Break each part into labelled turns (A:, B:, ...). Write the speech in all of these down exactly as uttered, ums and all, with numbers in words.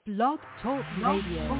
A: Blog Talk Radio.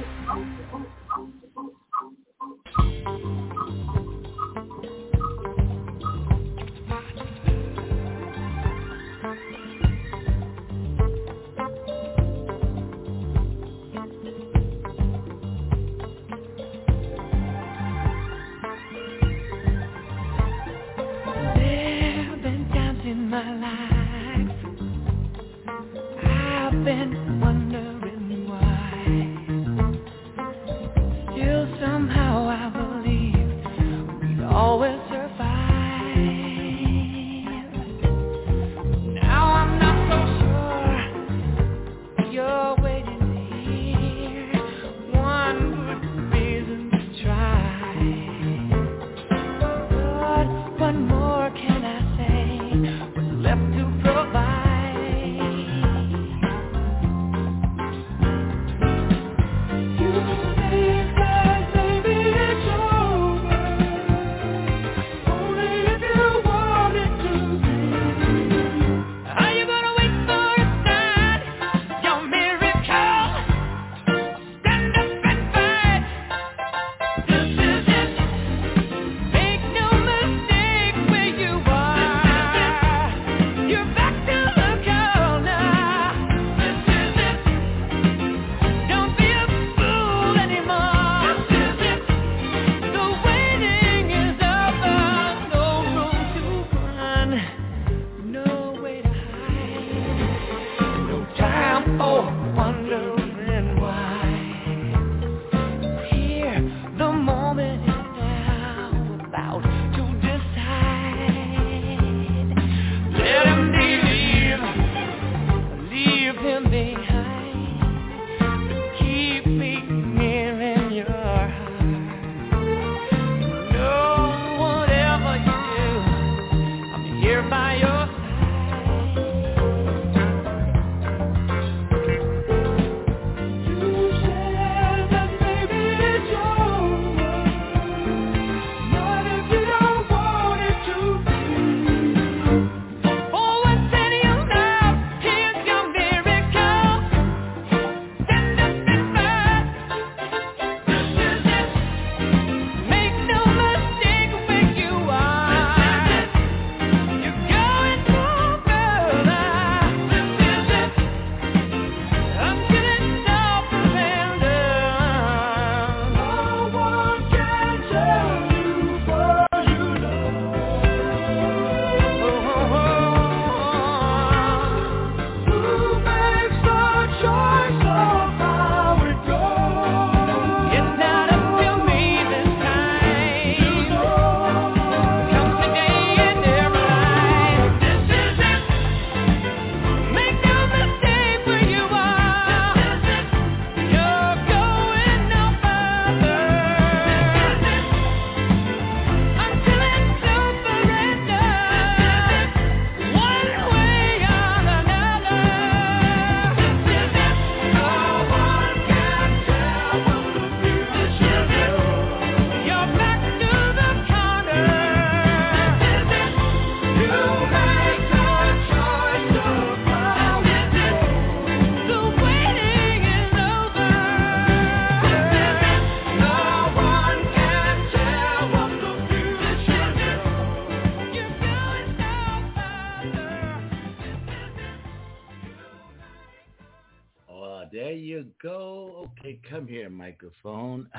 B: Microphone.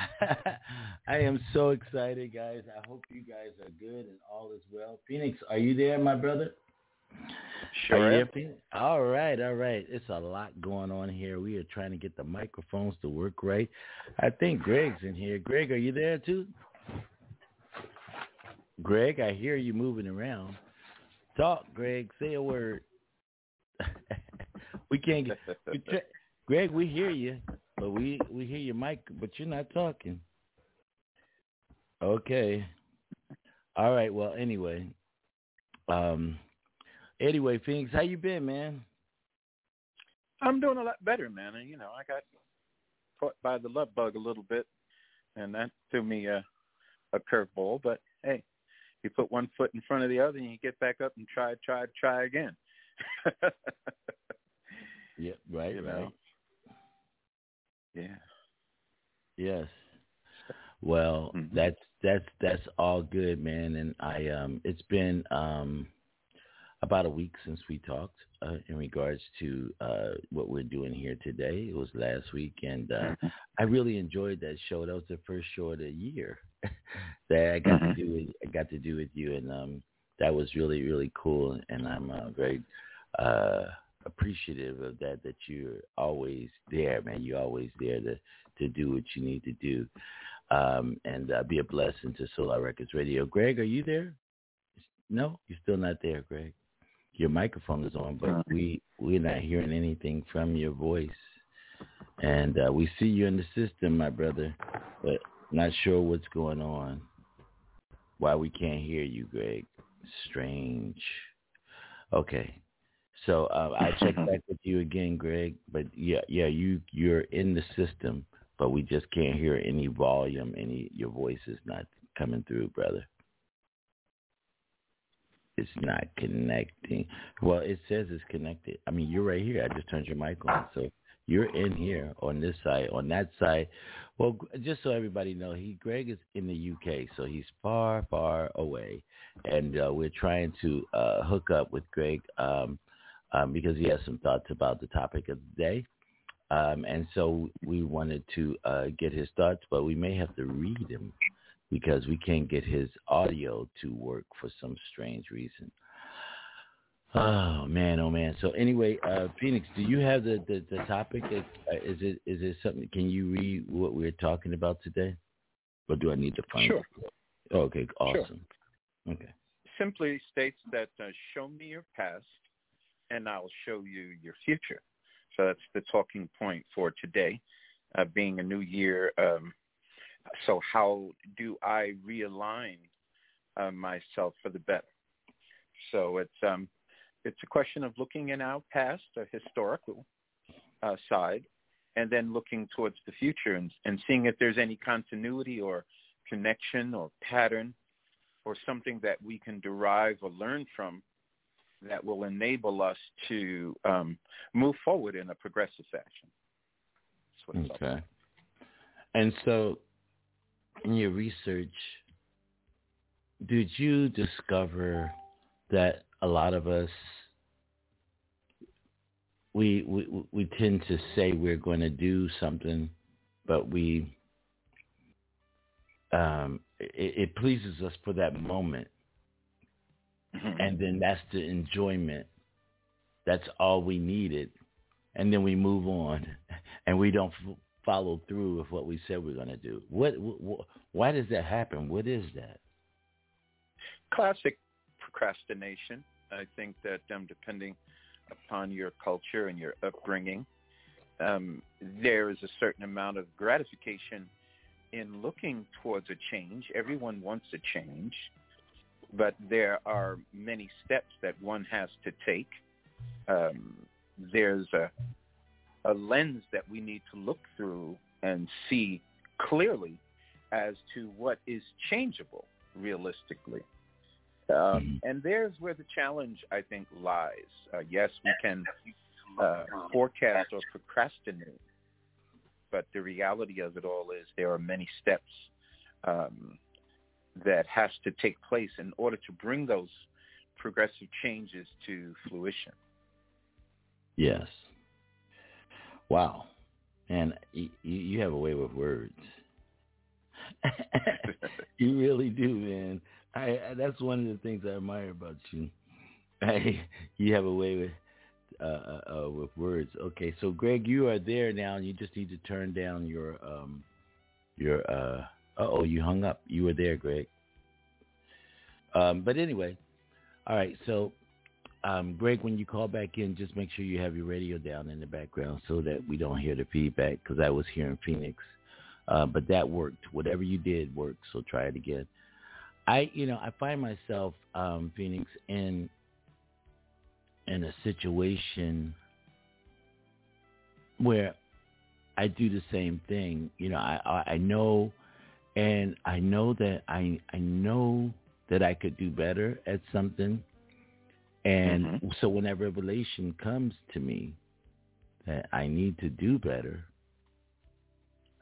B: I am so excited, guys. I hope you guys are good and all is well. Phoenix, are you there, my brother?
C: Sure.
B: Are you there, Phoenix? All right, all right. It's a lot going on here. We are trying to get the microphones to work right. I think Greg's in here. Greg, are you there too? Greg, I hear you moving around. Talk, Greg. Say a word. We can't get... We tra- Greg, we hear you. But we, we hear your mic, but you're not talking. Okay. All right. Well, anyway. Um. Anyway, Phoenix, how you been, man?
C: I'm doing a lot better, man. And, you know, I got caught by the love bug a little bit, and that threw me a, a curveball. But, hey, you put one foot in front of the other, and you get back up and try, try, try again.
B: Yeah, right,
C: you
B: right.
C: know. Yeah.
B: Yes. Well,
C: Mm-hmm.
B: that's that's that's all good, man. And I um, it's been um, about a week since we talked uh, in regards to uh, what we're doing here today. It was last week, and uh,
C: Mm-hmm.
B: I really enjoyed that show. That was the first show of the year that I got
C: Mm-hmm.
B: to do. With, I got to do with you, and um, that was really really cool. And I'm uh, very uh, appreciative of that. That you're always there, man. You're always there to to do what you need to do. Um, and uh, be a blessing to Solar Records Radio. Greg, are you there? No, you're still not there, Greg. Your microphone is on, but we, we're not hearing anything from your voice. And uh, we see you in the system, my brother, but not sure what's going on. Why we can't hear you, Greg. Strange. Okay. So uh, I'll check back with you again, Greg. But yeah, yeah, you, you're in the system, but we just can't hear any volume. Any your voice is not coming through, brother. It's not connecting. Well, it says it's connected. I mean, you're right here. I just turned your mic on, so you're in here on this side. On that side, well, just so everybody know, he Greg is in the U K, so he's far, far away, and uh, we're trying to uh, hook up with Greg um, um, because he has some thoughts about the topic of the day. Um, and so we wanted to uh, get his thoughts, but we may have to read him because we can't get his audio to work for some strange reason. Oh, man, oh, man. So anyway, uh, Phoenix, do you have the, the, the topic? That, uh, is it is it something? Can you read what we're talking about today? Or do I need to find
C: Sure.
B: it? Oh, okay, awesome.
C: Sure.
B: Okay.
C: Simply states that uh, show me your past and I'll show you your future. So that's the talking point for today, uh, being a new year. Um, so how do I realign uh, myself for the better? So it's um, it's a question of looking in our past, a historical uh, side, and then looking towards the future and, and seeing if there's any continuity or connection or pattern or something that we can derive or learn from that will enable us to um, move forward in a progressive fashion. That's what it's
B: Okay.
C: about.
B: And so in your research, did you discover that a lot of us, we we, we tend to say we're going to do something, but we um, it, it pleases us for that moment,
C: Mm-hmm.
B: and then that's the enjoyment. That's all we needed, and then we move on, and we don't f- follow through with what we said we're going to do. What, what? Why does that happen? What is that?
C: Classic procrastination. I think that um, depending upon your culture and your upbringing, um, there is a certain amount of gratification in looking towards a change. Everyone wants a change, but there are many steps that one has to take. Um, there's a, a lens that we need to look through and see clearly as to what is changeable realistically. Um, and there's where the challenge, I think, lies. Uh, yes, we can uh, forecast or procrastinate, but the reality of it all is there are many steps um, that has to take place in order to bring those progressive changes to fruition.
B: Yes. Wow. And you, you have a way with words. You really do, man. I, I that's one of the things I admire about you. I, you have a way with uh, uh, with words. Okay, so Greg, you are there now, and you just need to turn down your um your uh oh you hung up. You were there, Greg. Um, but anyway, all right. So, um, Greg, when you call back in, just make sure you have your radio down in the background so that we don't hear the feedback. Because I was hearing Phoenix, uh, but that worked. Whatever you did worked. So try it again. I, you know, I find myself, um, Phoenix, in in a situation where I do the same thing. You know, I, I, I know, and I know that I, I know that I could do better at something. And mm-hmm. so when that revelation comes to me that I need to do better,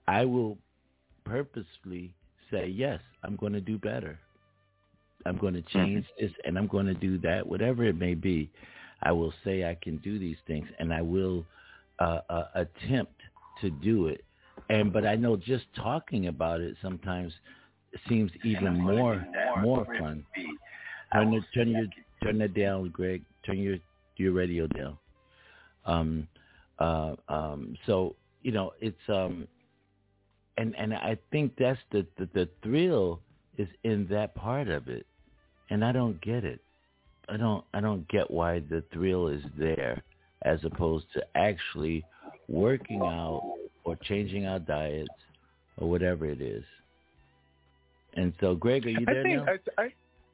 B: I will purposefully say, yes, I'm going to do better. I'm going to change this, and I'm going to do that, whatever it may be. I will say I can do these things, and I will uh, uh, attempt to do it. And but I know just talking about it sometimes seems even more more fun. Turn the, turn your turn that down, Greg. Turn your your radio down. Um, uh, um. So you know it's um, and and I think that's the, the the thrill is in that part of it, and I don't get it. I don't I don't get why the thrill is there as opposed to actually working out or changing our diets or whatever it is. And so, Greg, are you there
C: I think
B: now?
C: I,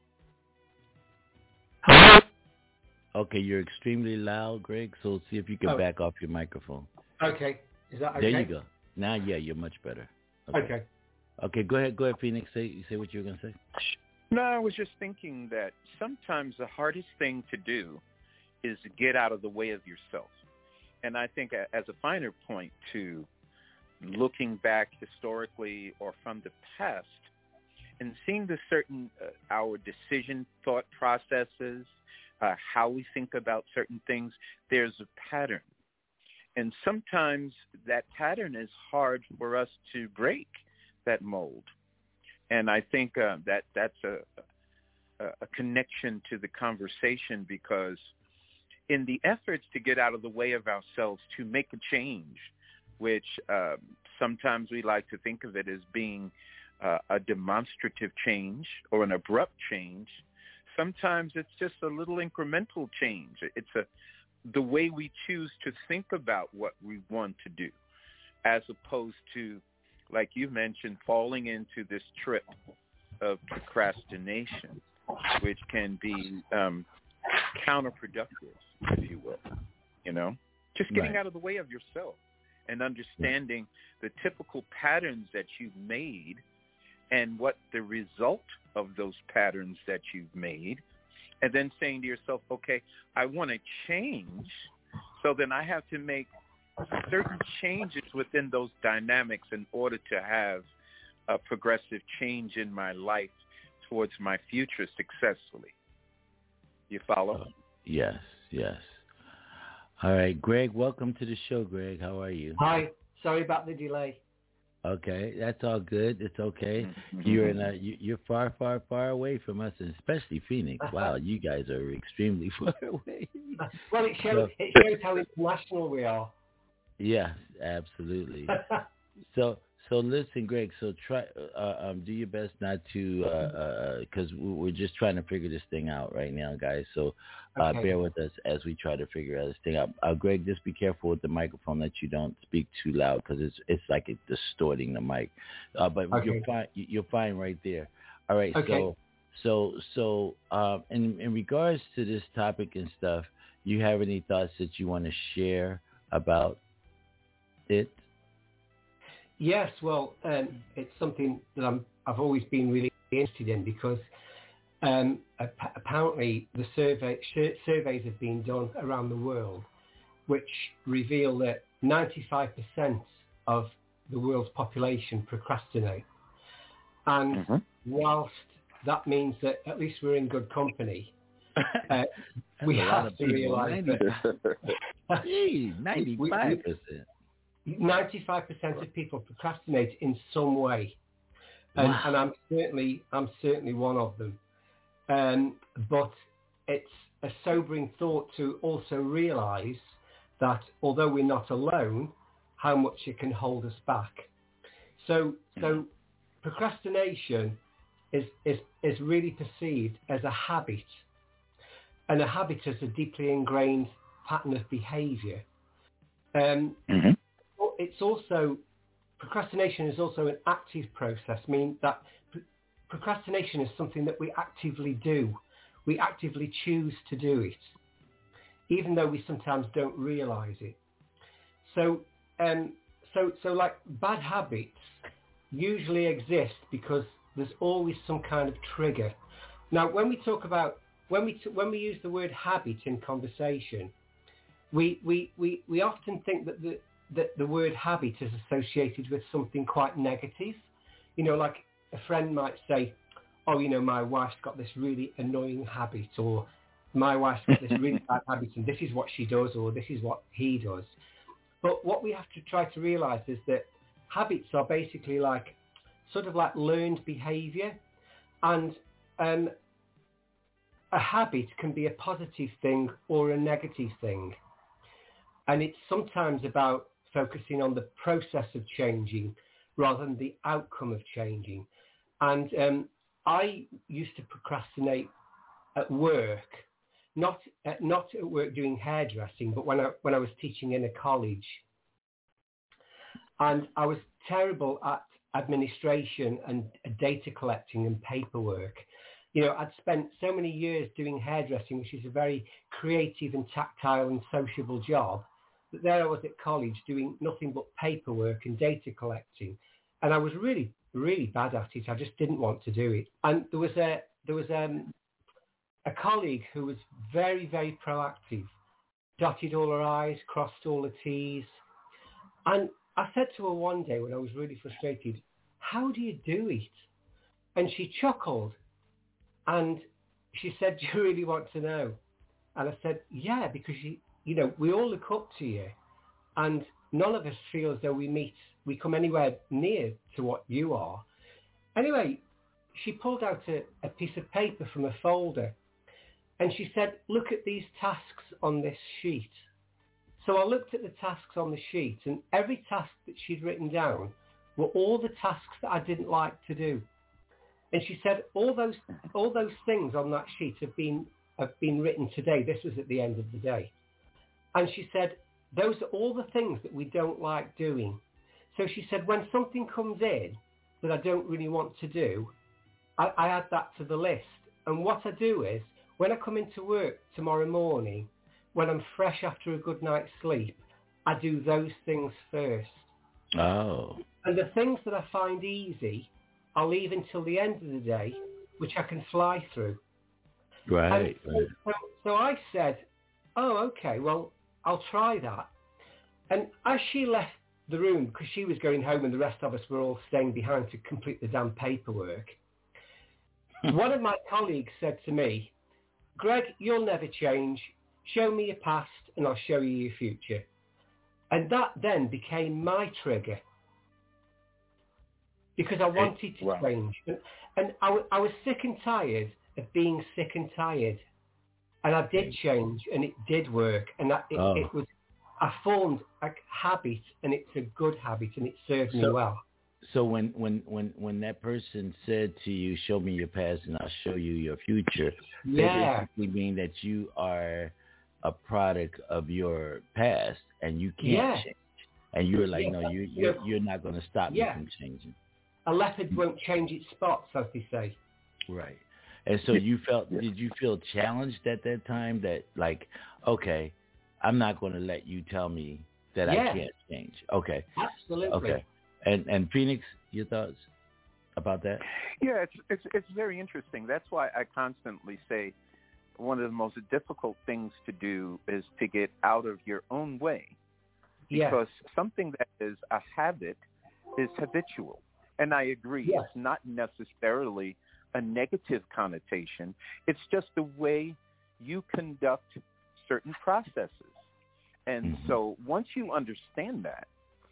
B: I... Okay, you're extremely loud, Greg, so see if you can
D: oh.
B: back off your microphone.
D: Okay. Is that okay?
B: There you go. Now, yeah, you're much better. Okay.
D: Okay,
B: okay go ahead, go ahead, Phoenix. Say, say what you were going to say.
C: No, I was just thinking that sometimes the hardest thing to do is to get out of the way of yourself. And I think as a finer point to looking back historically or from the past and seeing the certain, uh, our decision thought processes, uh, how we think about certain things, there's a pattern. And sometimes that pattern is hard for us to break that mold. And I think uh, that that's a, a, a connection to the conversation because in the efforts to get out of the way of ourselves to make a change, which um, sometimes we like to think of it as being uh, a demonstrative change or an abrupt change, sometimes it's just a little incremental change. It's a the way we choose to think about what we want to do, as opposed to, like you mentioned, falling into this trip of procrastination, which can be um, counterproductive, if you will, you know, just getting
B: Right.
C: out of the way of yourself and understanding the typical patterns that you've made and what the result of those patterns that you've made, and then saying to yourself, okay, I want to change, so then I have to make certain changes within those dynamics in order to have a progressive change in my life towards my future successfully. You follow?
B: Uh, yes, yes. All right, Greg, welcome to the show, Greg. How are you?
D: Hi. Sorry about the delay.
B: Okay, that's all good. It's okay.
C: Mm-hmm.
B: You're in a, you, you're far, far, far away from us, and especially Phoenix. Wow, you guys are extremely far away.
D: Well, it shows,
B: So,
D: it shows how international we are.
B: yes, absolutely. So, so listen, Greg. So try, uh, um, do your best not to, because uh, uh, we're just trying to figure this thing out right now, guys. So, uh,
D: Okay.
B: bear with us as we try to figure out this thing out. Uh, Greg, just be careful with the microphone that you don't speak too loud because it's it's like it's distorting the mic. Uh, but
D: Okay.
B: you're fine. You're fine right there. All right.
D: Okay.
B: So, so, so, um, in in regards to this topic and stuff, you have any thoughts that you want to share about it?
D: Yes, well, um, it's something that I'm, I've always been really interested in because um, ap- apparently the survey sh- surveys have been done around the world which reveal that ninety-five percent of the world's population procrastinate. And
C: Mm-hmm.
D: whilst that means that at least we're in good company, uh, we
B: a lot
D: have
B: of
D: to
B: people,
D: realise that
B: Gee, ninety-five percent.
D: ninety-five percent of people procrastinate in some way, and,
B: Wow.
D: and I'm certainly I'm certainly one of them. Um, but it's a sobering thought to also realise that although we're not alone, how much it can hold us back. So so procrastination is is is really perceived as a habit, and a habit is a deeply ingrained pattern of behaviour. Um,
C: Mm-hmm.
D: It's also, procrastination is also an active process, meaning that pr- procrastination is something that we actively do. We actively choose to do it, even though we sometimes don't realise it. So, um, so, so like bad habits usually exist because there's always some kind of trigger. Now, when we talk about, when we, t- when we use the word habit in conversation, we, we, we, we often think that the that the word habit is associated with something quite negative. You know, like a friend might say, oh, you know, my wife's got this really annoying habit, or my wife's got this really bad habit, and this is what she does, or this is what he does. But what we have to try to realize is that habits are basically like, sort of like learned behavior. And um, a habit can be a positive thing or a negative thing. And it's sometimes about focusing on the process of changing rather than the outcome of changing. And um, I used to procrastinate at work, not at, not at work doing hairdressing, but when I when I was teaching in a college. And I was terrible at administration and data collecting and paperwork. You know, I'd spent so many years doing hairdressing, which is a very creative and tactile and sociable job, that there I was at college doing nothing but paperwork and data collecting. And I was really, really bad at it. I just didn't want to do it. And there was a there was um, a colleague who was very, very proactive, dotted all her I's, crossed all the T's. And I said to her one day when I was really frustrated, how do you do it? And she chuckled and she said, do you really want to know? And I said, yeah, because you, you know, we all look up to you and none of us feel as though we meet, we come anywhere near to what you are. Anyway, she pulled out a, a piece of paper from a folder and she said, look at these tasks on this sheet. So I looked at the tasks on the sheet, and every task that she'd written down were all the tasks that I didn't like to do. And she said, all those all those things on that sheet have been have been written today. This was at the end of the day. And she said, those are all the things that we don't like doing. So she said, when something comes in that I don't really want to do, I, I add that to the list. And what I do is, when I come into work tomorrow morning, when I'm fresh after a good night's sleep, I do those things first.
B: Oh.
D: And the things that I find easy, I'll leave until the end of the day, which I can fly through.
B: Right.
D: So,
B: right.
D: so, so I said, oh, okay, well, I'll try that. And as she left the room, because she was going home and the rest of us were all staying behind to complete the damn paperwork, one of my colleagues said to me, Greg, you'll never change. Show me your past and I'll show you your future. And that then became my trigger because I wanted to
C: wow.
D: change. And, and I, w- I was sick and tired of being sick and tired. And I did change and it did work. And that, it,
B: oh.
D: it was, I formed a habit and it's a good habit and it served
B: so,
D: me well.
B: So when, when, when, when that person said to you, show me your past and I'll show you your future,
D: yeah.
B: that basically mean that you are a product of your past and you can't
D: yeah.
B: change. And you're like,
D: yeah.
B: no, you, you're, you're not going to stop
D: yeah.
B: me from changing.
D: A leopard won't change its spots, as they say.
B: Right. And so you felt, did you feel challenged at that time that like, okay, I'm not going to let you tell me that
D: yeah.
B: I can't change. Okay.
D: Absolutely.
B: Okay. And and Phoenix, your thoughts about that?
C: Yeah, it's it's it's very interesting. That's why I constantly say one of the most difficult things to do is to get out of your own way, because yeah. something that is a habit is habitual. And I agree,
D: yes.
C: it's not necessarily a negative connotation. It's just the way you conduct certain processes. And mm-hmm. so once you understand that,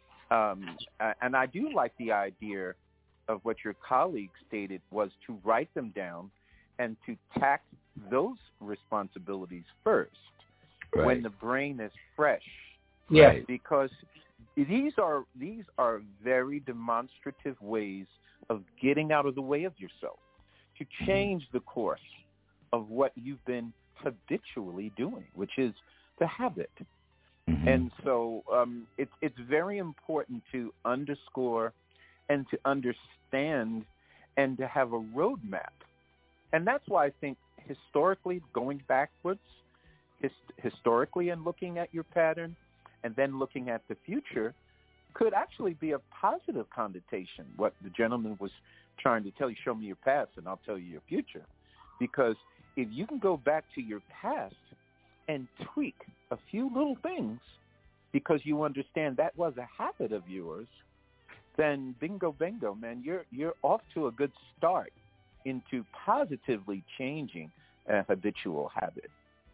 C: um, and I do like the idea of what your colleague stated was to write them down and to tack those responsibilities first right. when the brain is fresh.
D: Yeah.
C: Because these are these are very demonstrative ways of getting out of the way of yourself, to change the course of what you've been habitually doing, which is the habit. Mm-hmm. And so um, it's it's very important to underscore and to understand and to have a roadmap. And that's why I think historically, going backwards, his, historically and looking at your pattern and then looking at the future could actually be a positive connotation. What the gentleman was trying to tell you, show me your past and I'll tell you your future. Because if you can go back to your past and tweak a few little things, because you understand that was a habit of yours, then bingo, bingo, man, you're you're off to a good start into positively changing a habitual habit.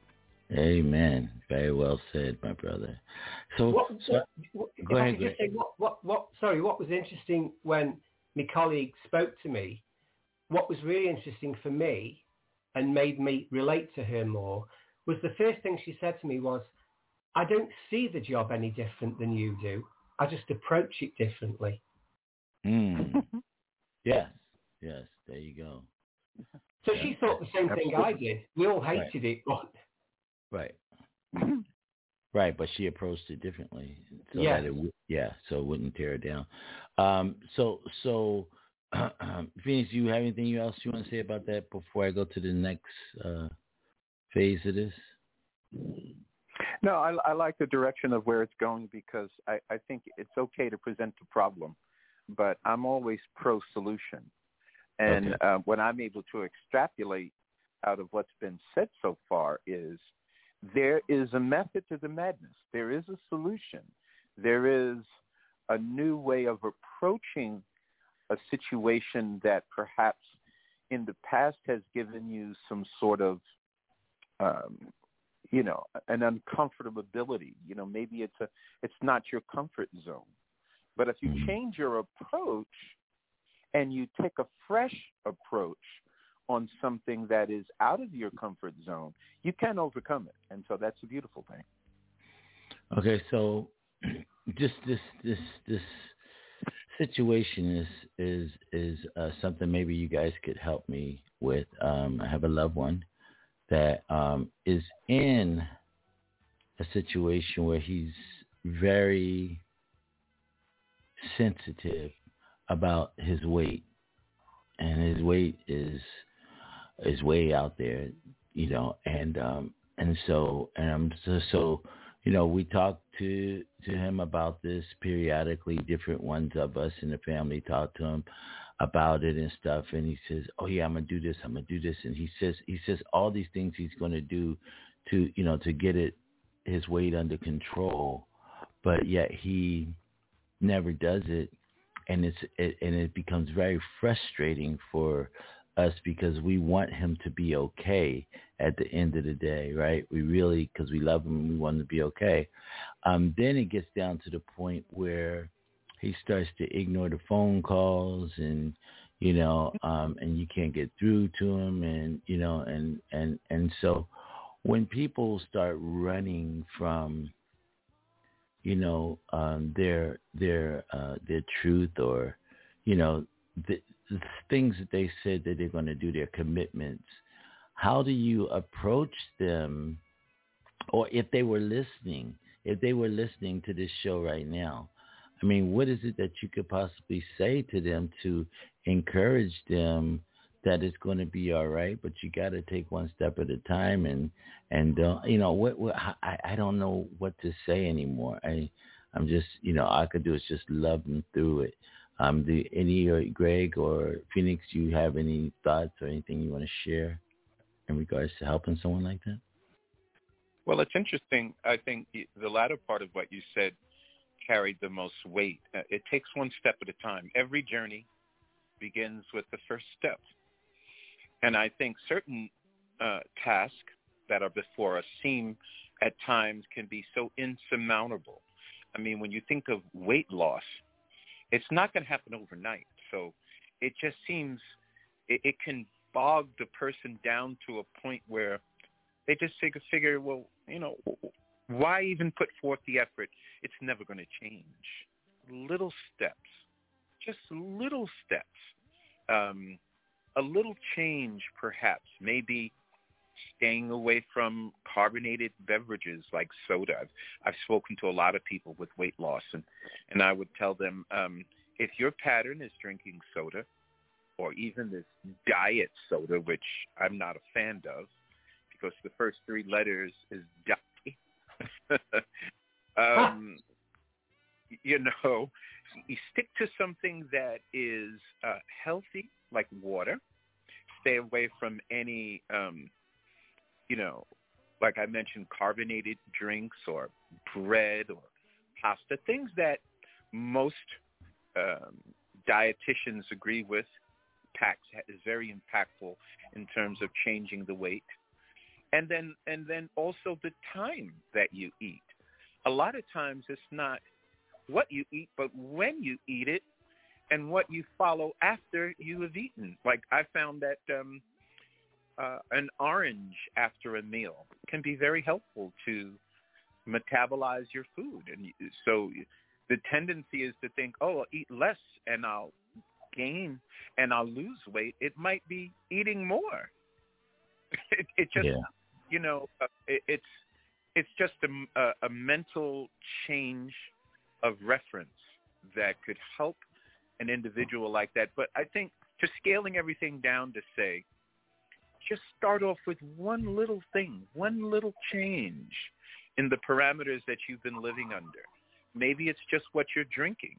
B: Amen. Very well said, my brother. So,
D: what,
B: so
D: what,
B: go
D: if
B: ahead.
D: I could just say, what, what, what, sorry, what was interesting when my colleague spoke to me, what was really interesting for me and made me relate to her more was the first thing she said to me was, I don't see the job any different than you do. I just approach it differently.
B: Mm. Yes, yes, there you go.
D: So
B: yeah.
D: she thought the same
C: Absolutely.
D: thing I did. We all hated
B: Right.
D: it, but
B: Right. Right, but she approached it differently, so
D: yeah.
B: that it w- yeah, so it wouldn't tear it down. Um, so so, Phoenix, do you have anything else you want to say about that before I go to the next uh, phase of this?
C: No, I, I like the direction of where it's going because I, I think it's okay to present the problem, but I'm always pro-solution. And
B: Okay.
C: uh, what I'm able to extrapolate out of what's been said so far is there is a method to the madness. There is a solution. There is a new way of approaching a situation that perhaps in the past has given you some sort of, um, you know, an uncomfortability. You know, maybe it's a, it's not your comfort zone. But if you
B: Mhm.
C: change your approach and you take a fresh approach on something that is out of your comfort zone, you can overcome it. And so that's a beautiful thing.
B: Okay, so just this this this situation is is is uh, something maybe you guys could help me with. Um, I have a loved one that um, is in a situation where he's very sensitive about his weight, and his weight is is way out there, you know, and um, and so and I'm so, so you know, we talk to to him about this periodically. Different ones of us in the family talk to him about it and stuff, and he says, "Oh yeah, I'm gonna do this. I'm gonna do this," and he says he says all these things he's gonna do to you know to get it his weight under control, but yet he never does it, and it's it, and it becomes very frustrating for us because we want him to be okay at the end of the day, right? We really, because we love him and we want him to be okay. Um, then it gets down to the point where he starts to ignore the phone calls, and you know, um, and you can't get through to him, and you know, and and and so when people start running from you know, um, their their uh, their truth, or you know, the, the things that they said that they're going to do, their commitments. How do you approach them, or if they were listening, if they were listening to this show right now? I mean, what is it that you could possibly say to them to encourage them that it's going to be all right, but you got to take one step at a time, and and uh, you know what, what I I don't know what to say anymore. I I'm just you know all I could do is just love them through it. Um, do any or Greg or Phoenix, do you have any thoughts or anything you want to share in regards to helping someone like that?
C: Well, it's interesting. I think the latter part of what you said carried the most weight. Uh, It takes one step at a time. Every journey begins with the first step. And I think certain uh, tasks that are before us seem at times can be so insurmountable. I mean, when you think of weight loss, it's not going to happen overnight. So it just seems it, it can bog the person down to a point where they just figure, figure, well, you know, why even put forth the effort? It's never going to change. Little steps, just little steps. Um, a little change, perhaps, maybe staying away from carbonated beverages like soda. I've, I've spoken to a lot of people with weight loss, and, and I would tell them, um, if your pattern is drinking soda, or even this diet soda, which I'm not a fan of, because the first three letters is diet, um, you know, you stick to something that is uh, healthy, like water. Stay away from any, um, you know, like I mentioned, carbonated drinks or bread or pasta, things that most um, dietitians agree with. Packs is very impactful in terms of changing the weight, and then and then also the time that you eat. A lot of times it's not what you eat, but when you eat it, and what you follow after you have eaten. Like I found that um, uh, an orange after a meal can be very helpful to metabolize your food, and so the tendency is to think, oh, I'll eat less and I'll gain and I'll lose weight. It might be eating more. it, it just, yeah. you know, uh, it, it's it's just a, a, a mental change of reference that could help an individual like that. But I think just scaling everything down to say, just start off with one little thing, one little change in the parameters that you've been living under. Maybe it's just what you're drinking.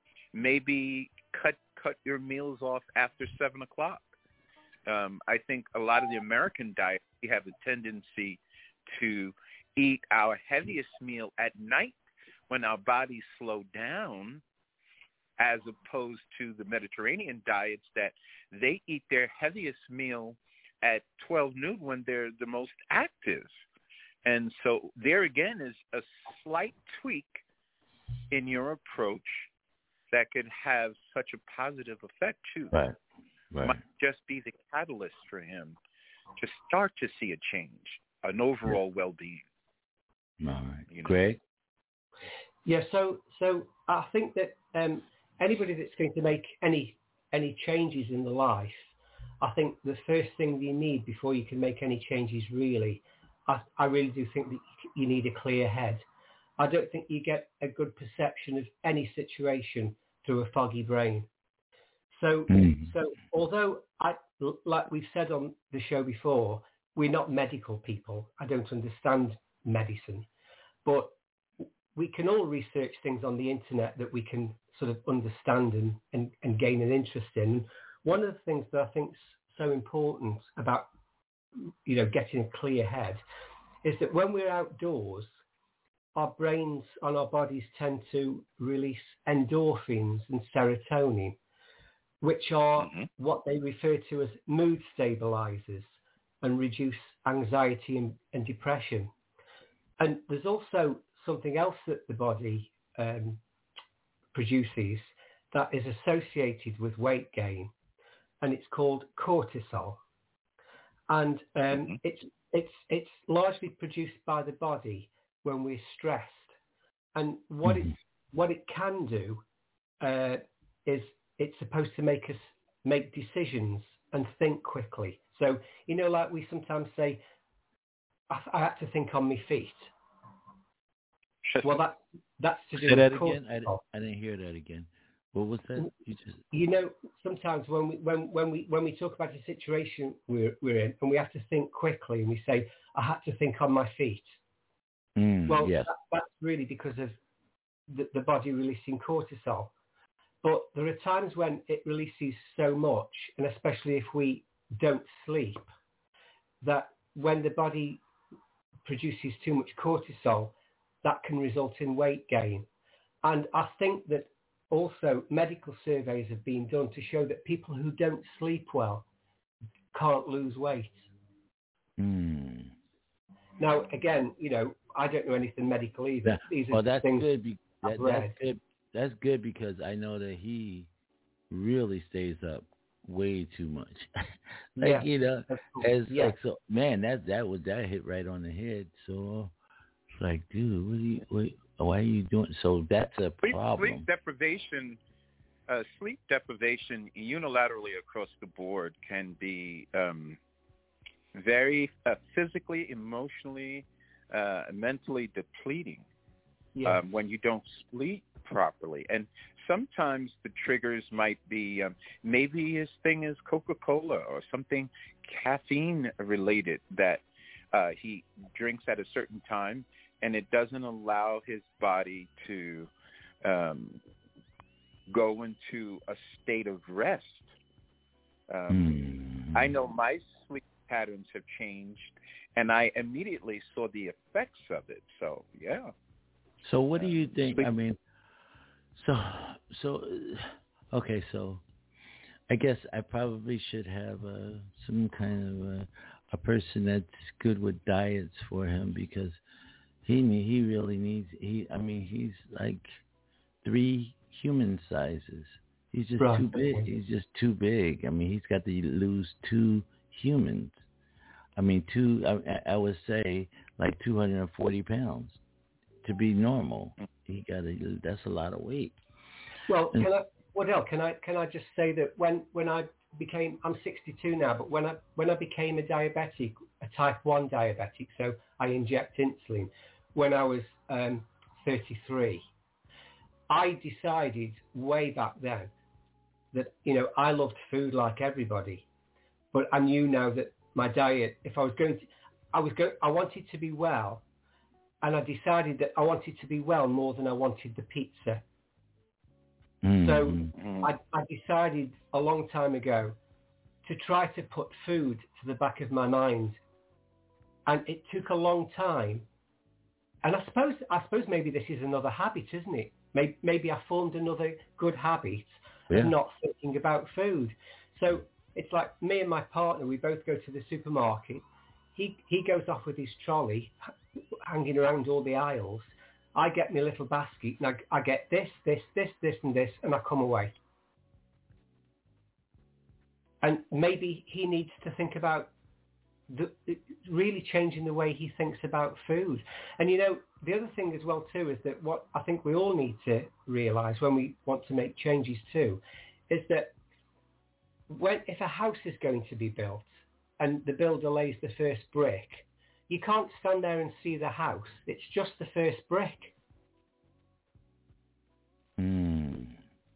C: Maybe cut cut your meals off after seven o'clock. Um, I think a lot of the American diet, we have a tendency to eat our heaviest meal at night when our bodies slow down, as opposed to the Mediterranean diets that they eat their heaviest meal at twelve noon when they're the most active. And so there again is a slight tweak in your approach that could have such a positive effect too.
B: Right. Right.
C: Might just be the catalyst for him to start to see a change, an overall yeah. well-being.
B: All right.
C: You know?
B: Greg?
D: Yeah, so so I think that um, anybody that's going to make any any changes in the life, I think the first thing you need before you can make any changes really, I, I really do think that you need a clear head. I don't think you get a good perception of any situation through a foggy brain. So, mm. so although, I, like we've said on the show before, we're not medical people. I don't understand medicine. But we can all research things on the internet that we can sort of understand and, and, and gain an interest in. One of the things that I think is so important about, you know, getting a clear head is that when we're outdoors, our brains and our bodies tend to release endorphins and serotonin, which are mm-hmm. what they refer to as mood stabilizers and reduce anxiety and, and depression. And there's also something else that the body um, produces that is associated with weight gain, and it's called cortisol. And um, mm-hmm. it's it's it's largely produced by the body when we're stressed. And what mm-hmm. it what it can do uh, is it's supposed to make us make decisions and think quickly. So, you know, like we sometimes say, I, I had to think on my feet. Well, that that's to do
B: Say
D: with
B: that
D: cortisol.
B: again. I didn't, I didn't hear that again. What was that? You just
D: you know, sometimes when we when when we when we talk about a situation we're we're in and we have to think quickly and we say, I had to think on my feet.
B: Mm,
D: well,
B: yes.
D: that, that's really because of the, the body releasing cortisol. But there are times when it releases so much, and especially if we don't sleep, that when the body produces too much cortisol, that can result in weight gain. And I think that also medical surveys have been done to show that people who don't sleep well can't lose weight.
B: Mm.
D: Now, again, you know, I don't know anything medical either.
B: That,
D: These are
B: well, that's
D: things
B: good. Be, that,
D: I've read.
B: That's good. That's good because I know that he really stays up way too much. like
D: yeah,
B: you know,
D: cool.
B: as
D: yeah.
B: like so, man, that that was that hit right on the head. So, it's like, dude, what are you? What, why are you doing? So that's a problem.
C: Sleep, sleep deprivation, uh, sleep deprivation unilaterally across the board can be um, very uh, physically, emotionally, uh, mentally depleting.
D: Yeah.
C: Um, when you don't sleep properly. And sometimes the triggers might be um, maybe his thing is Coca-Cola or something caffeine related that uh, he drinks at a certain time, and it doesn't allow his body to um, go into a state of rest. Um,
B: mm.
C: I know my sleep patterns have changed, and I immediately saw the effects of it. So, yeah.
B: So what do you think?
C: Speak-
B: I mean, so so okay. So I guess I probably should have uh, some kind of a, a person that's good with diets for him because he ne- he really needs he. I mean, he's like three human sizes. He's just
D: Right.
B: too big. He's just too big. I mean, he's got to lose two humans. I mean, two. I, I would say like two hundred forty pounds to be normal. He got to. That's a lot of weight.
D: Well,
B: And,
D: can I, Waddell, can I can I just say that when, when I became, I'm sixty-two now, but when I when I became a diabetic, a type one diabetic, so I inject insulin, when I was um, thirty-three, I decided way back then that, you know, I loved food like everybody, but I knew now that my diet, if I was going to, I was go, I wanted to be well, and I decided that I wanted to be well more than I wanted the pizza.
B: mm,
D: So
C: Mm.
D: I, I decided a long time ago to try to put food to the back of my mind, and it took a long time. And I suppose I suppose maybe this is another habit, isn't it? Maybe, maybe I formed another good habit
B: Yeah.
D: of not thinking about food. So it's like me and my partner, we both go to the supermarket. He he goes off with his trolley, h- hanging around all the aisles. I get my little basket, and I, I get this, this, this, this, and this, and I come away. And maybe he needs to think about the, really changing the way he thinks about food. And, you know, the other thing as well, too, is that what I think we all need to realise when we want to make changes, too, is that when if a house is going to be built and the builder lays the first brick, you can't stand there and see the house. It's just the first brick.
B: mm,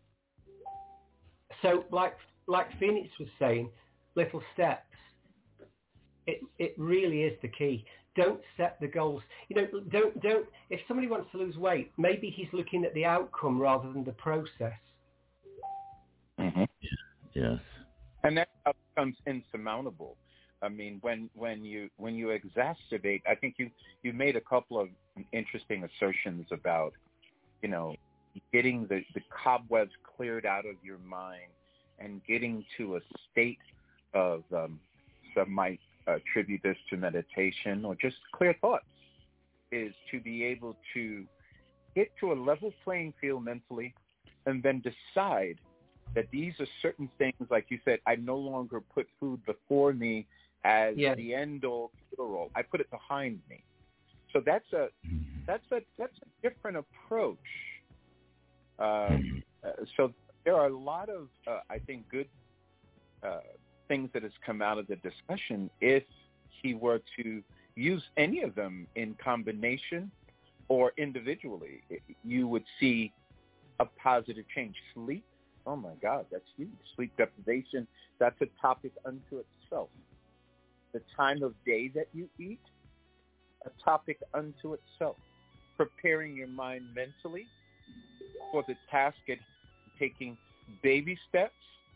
D: So like like Phoenix was saying, little steps. It it really is the key. Don't set the goals. You know, don't don't. If somebody wants to lose weight, maybe he's looking at the outcome rather than the process.
C: Mm-hmm.
B: yes.
C: And that becomes insurmountable. I mean, when when you when you exacerbate, I think you you made a couple of interesting assertions about, you know, getting the, the cobwebs cleared out of your mind and getting to a state of, um, some might attribute this to meditation or just clear thoughts, is to be able to get to a level playing field mentally and then decide that these are certain things, like you said, I no longer put food before me as
D: Yeah.
C: the end all, all. I put it behind me. So that's a that's a that's a different approach. Um, uh, so there are a lot of uh, I think good uh, things that has come out of the discussion. If he were to use any of them in combination or individually, it, you would see a positive change. Sleep. Oh my God, that's huge. Sleep deprivation, that's a topic unto itself. The time of day that you eat, a topic unto itself. Preparing your mind mentally for the task of taking baby steps.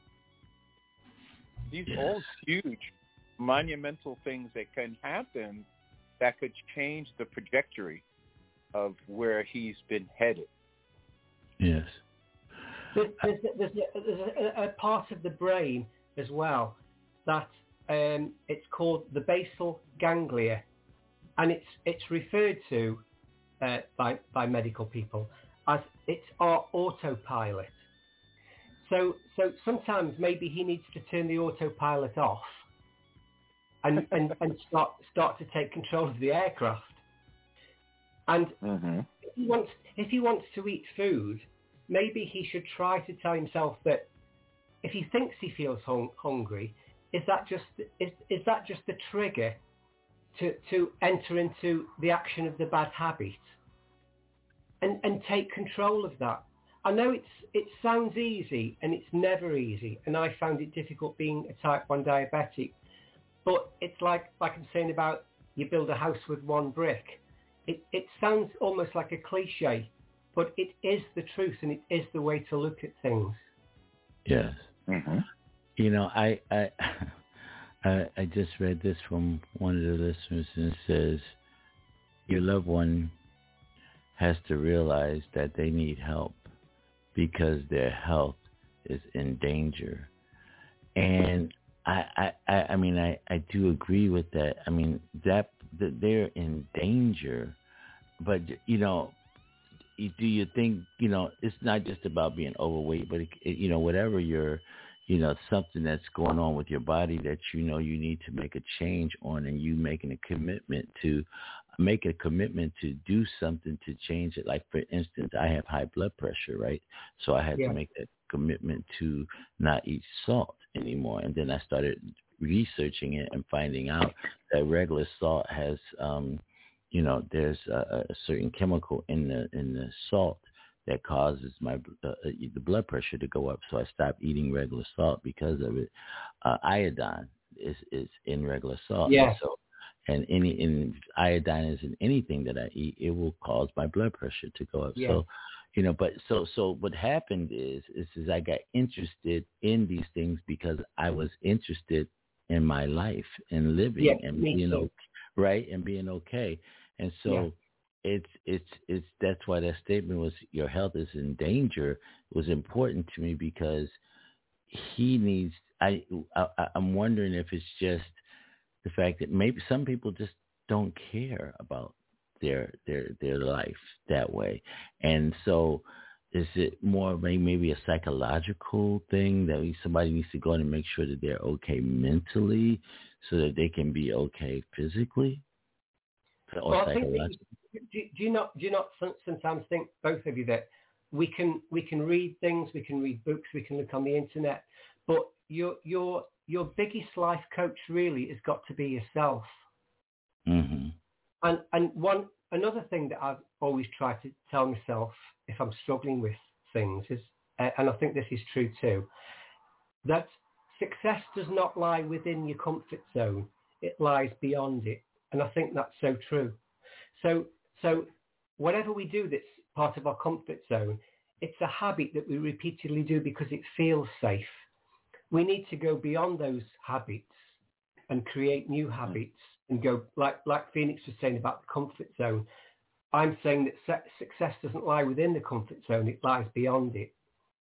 C: These
B: Yes.
C: are all huge, monumental things that can happen that could change the trajectory of where he's been headed.
B: Yes.
D: There's, there's, there's, a, there's a, a part of the brain as well that um, it's called the basal ganglia, and it's it's referred to uh, by by medical people as it's our autopilot. So so sometimes maybe he needs to turn the autopilot off and and, and start start to take control of the aircraft. And
C: Mm-hmm.
D: if he wants if he wants to eat food, maybe he should try to tell himself that if he thinks he feels hung, hungry, is that just is, is that just the trigger to, to enter into the action of the bad habit and, and take control of that? I know it's it sounds easy, and it's never easy, and I found it difficult being a type one diabetic, but it's like like I'm saying about you build a house with one brick. It it sounds almost like a cliche, but it is the truth, and it is the way to look at things.
B: Yes.
C: Mm-hmm.
B: You know, I, I I I just read this from one of the listeners, and it says, your loved one has to realize that they need help because their health is in danger. And I, I, I mean, I, I do agree with that. I mean, that, that they're in danger, but, you know, do you think, you know, it's not just about being overweight, but, it, it, you know, whatever your, you know, something that's going on with your body that, you know, you need to make a change on, and you making a commitment to make a commitment to do something to change it. Like, for instance, I have high blood pressure, right? So I had
D: yeah.
B: to make that commitment to not eat salt anymore. And then I started researching it and finding out that regular salt has, um, you know, there's a, a certain chemical in the in the salt that causes my uh, the blood pressure to go up. So I stopped eating regular salt because of it. Uh, iodine is, is in regular salt.
D: Yeah.
B: And so, and any in iodine is in anything that I eat, it will cause my blood pressure to go up.
D: Yeah.
B: So, you know, but so so what happened is is is I got interested in these things because I was interested in my life and living
D: yeah,
B: and
D: me
B: being
D: too.
B: okay, right, and being okay. And so.
D: Yeah.
B: It's it's it's that's why that statement was your health is in danger. It was important to me because he needs. I, I I'm wondering if it's just the fact that maybe some people just don't care about their their their life that way, and so is it more maybe a psychological thing that we, somebody needs to go in and make sure that they're okay mentally so that they can be okay physically or
D: Well, I think
B: psychologically?
D: that, do, do you not do you not sometimes think, both of you, that we can we can read things, we can read books, we can look on the internet, but your your your biggest life coach really has got to be yourself.
B: Mm-hmm.
D: And and one another thing that I've always tried to tell myself if I'm struggling with things is, uh, and I think this is true too, that success does not lie within your comfort zone; it lies beyond it. And I think that's so true. So, so whatever we do that's part of our comfort zone, it's a habit that we repeatedly do because it feels safe. We need to go beyond those habits and create new habits and go, like, like Phoenix was saying about the comfort zone. I'm saying that success doesn't lie within the comfort zone, it lies beyond it.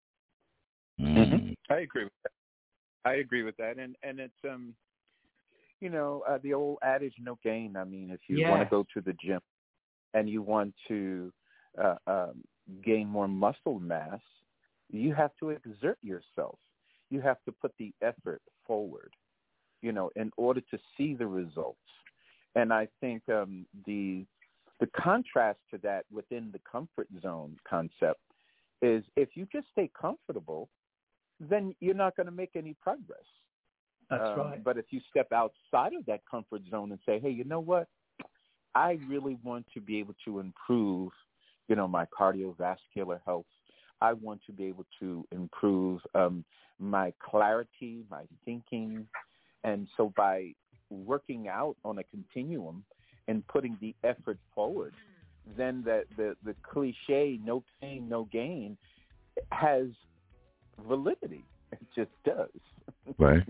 B: Mm-hmm.
C: I agree with that. I agree with that. And, and it's, um, you know, uh, the old adage, no gain. I mean, if you
D: Yeah.
C: want to go to the gym and you want to uh, um, gain more muscle mass, you have to exert yourself. You have to put the effort forward, you know, in order to see the results. And I think um, the the contrast to that within the comfort zone concept is if you just stay comfortable, then you're not going to make any progress.
D: That's
C: um,
D: right.
C: But if you step outside of that comfort zone and say, hey, you know what? I really want to be able to improve, you know, my cardiovascular health. I want to be able to improve um, my clarity, my thinking. And so by working out on a continuum and putting the effort forward, then the, the, the cliche, no pain, no gain, has validity. It just does.
B: Right.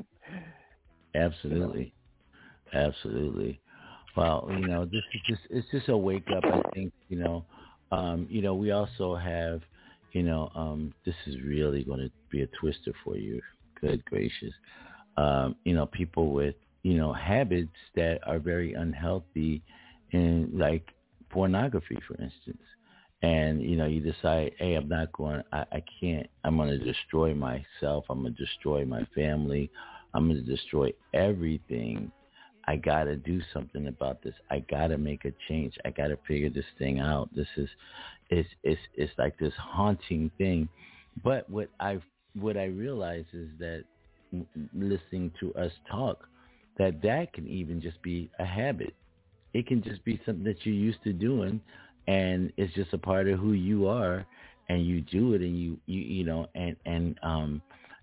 B: Absolutely. Absolutely. Well, you know, this is just, it's just a wake up. I think, you know, um, you know, we also have, you know, um, this is really going to be a twister for you. Good gracious. Um, you know, people with, you know, habits that are very unhealthy, in like pornography, for instance. And, you know, you decide, hey, I'm not going, I, I can't, I'm going to destroy myself. I'm going to destroy my family. I'm going to destroy everything. I got to do something about this. I got to make a change. I got to figure this thing out. This is, it's, it's, it's like this haunting thing. But what I, what I realize is that listening to us talk, that that can even just be a habit. It can just be something that you're used to doing, and it's just a part of who you are, and you do it, and you, you, you know, and, and, um,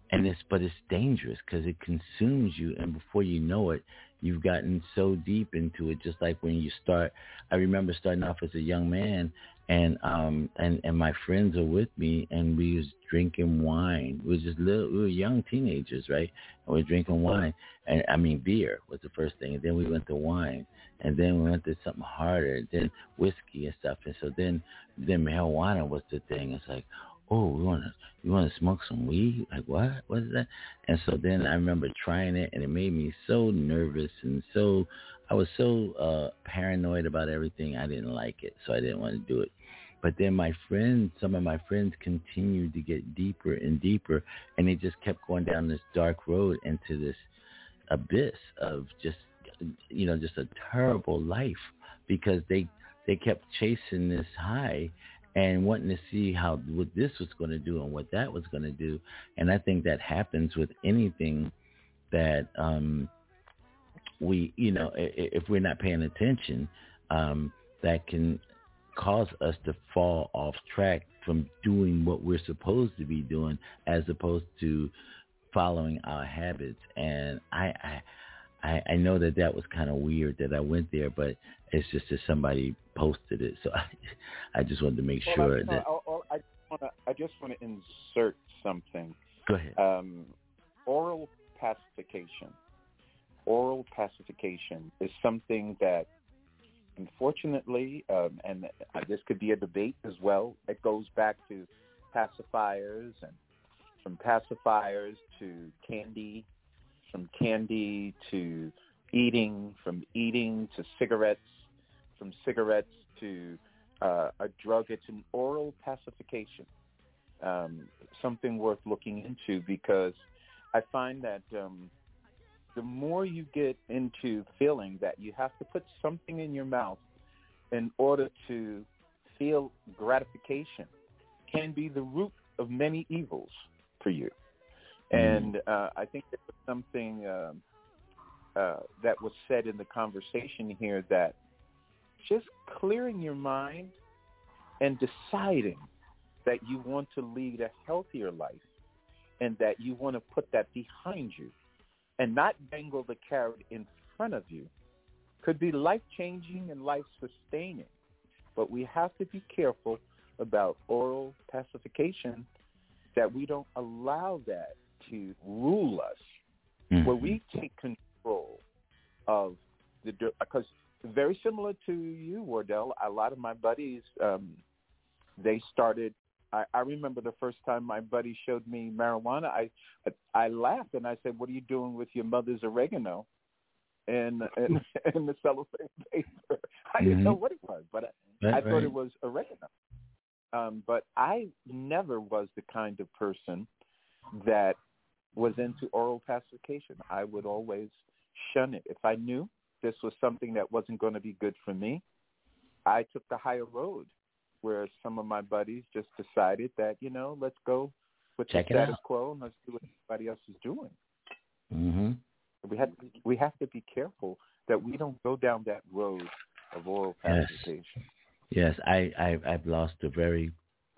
B: and it's but it's dangerous because it consumes you, and before you know it, you've gotten so deep into it. Just like when you start, I remember starting off as a young man, and um and and my friends are with me, and we was drinking wine. We was just little, we were young teenagers, right? And we were drinking wine, and I mean beer was the first thing, and then we went to wine, and then we went to something harder, then whiskey and stuff, and so then then marijuana was the thing. It's like, oh, we want to, you want to smoke some weed? Like, what? What is that? And so then I remember trying it, and it made me so nervous, and so, I was so uh, paranoid about everything. I didn't like it, so I didn't want to do it. But then my friends, some of my friends continued to get deeper and deeper, and they just kept going down this dark road into this abyss of just, you know, just a terrible life, because they, they kept chasing this high and wanting to see how what this was going to do and what that was going to do. And I think that happens with anything that um, we, you know, if we're not paying attention, um, that can cause us to fall off track from doing what we're supposed to be doing, as opposed to following our habits. And I, I I, I know that that was kind of weird that I went there, but it's just that somebody posted it, so I, I just wanted to make
C: well,
B: sure
C: I,
B: that.
C: I'll, I'll, I, wanna, I just want to insert something.
B: Go ahead.
C: Um, oral pacification. Oral pacification is something that, unfortunately, um, and this could be a debate as well. It goes back to pacifiers, and from pacifiers to candy. From candy to eating, from eating to cigarettes, from cigarettes to uh, a drug. It's an oral pacification, um, something worth looking into, because I find that um, the more you get into feeling that you have to put something in your mouth in order to feel gratification can be the root of many evils for you. And uh, I think there was something uh, uh, that was said in the conversation here, that just clearing your mind and deciding that you want to lead a healthier life, and that you want to put that behind you and not dangle the carrot in front of you, could be life-changing and life-sustaining. But we have to be careful about oral pacification, that we don't allow that to rule us, mm-hmm. where we take control of the, because very similar to you, Wardell, a lot of my buddies, um, they started, I, I remember the first time my buddy showed me marijuana, I, I laughed and I said, what are you doing with your mother's oregano and, and, and the cellophane paper? I didn't mm-hmm. know what it was, but I,
B: right,
C: I thought
B: right.
C: it was oregano. Um, but I never was the kind of person that was into oral pacification. I would always shun it. If I knew this was something that wasn't going to be good for me, I took the higher road, where some of my buddies just decided that, you know, let's go with
B: Check
C: the status quo and let's do what everybody else is doing.
B: Mm-hmm.
C: We have to, we have to be careful that we don't go down that road of oral pacification.
B: Yes, yes. I, I I've lost a very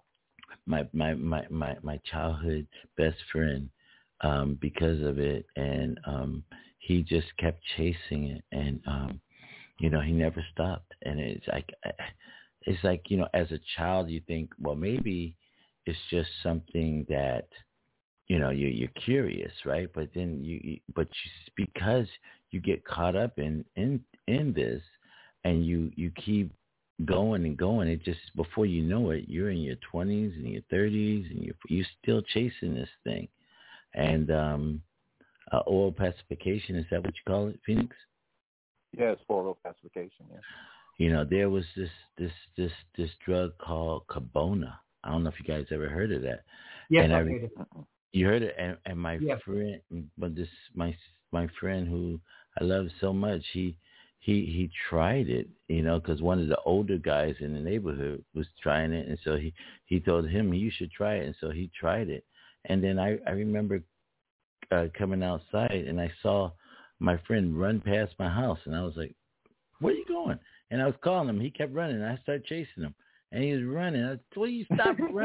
B: my my my my, my childhood best friend um, because of it, and um, he just kept chasing it, and um, you know, he never stopped. And it's like it's like, you know, as a child, you think, well, maybe it's just something that, you know, you you're curious, right? But then you, you but you, because you get caught up in in in this, and you you keep going and going, it just, before you know it, you're in your twenties and your thirties, and you're you're still chasing this thing. And um, uh, oral pacification, is that what you call it, Phoenix?
C: Yes, oral pacification. Yeah.
B: You know, there was this this this this drug called Cabona. I don't know if you guys ever heard of that.
D: Yes,
B: and
D: I
B: I,
D: heard it.
B: You heard it, and, and my
D: yeah.
B: friend, but this my my friend who I love so much, he he he tried it, you know, because one of the older guys in the neighborhood was trying it, and so he he told him, you should try it, and so he tried it. And then I I remember uh, coming outside, and I saw my friend run past my house, and I was like, where are you going? And I was calling him. He kept running, and I started chasing him, and he was running. I said, will you stop running?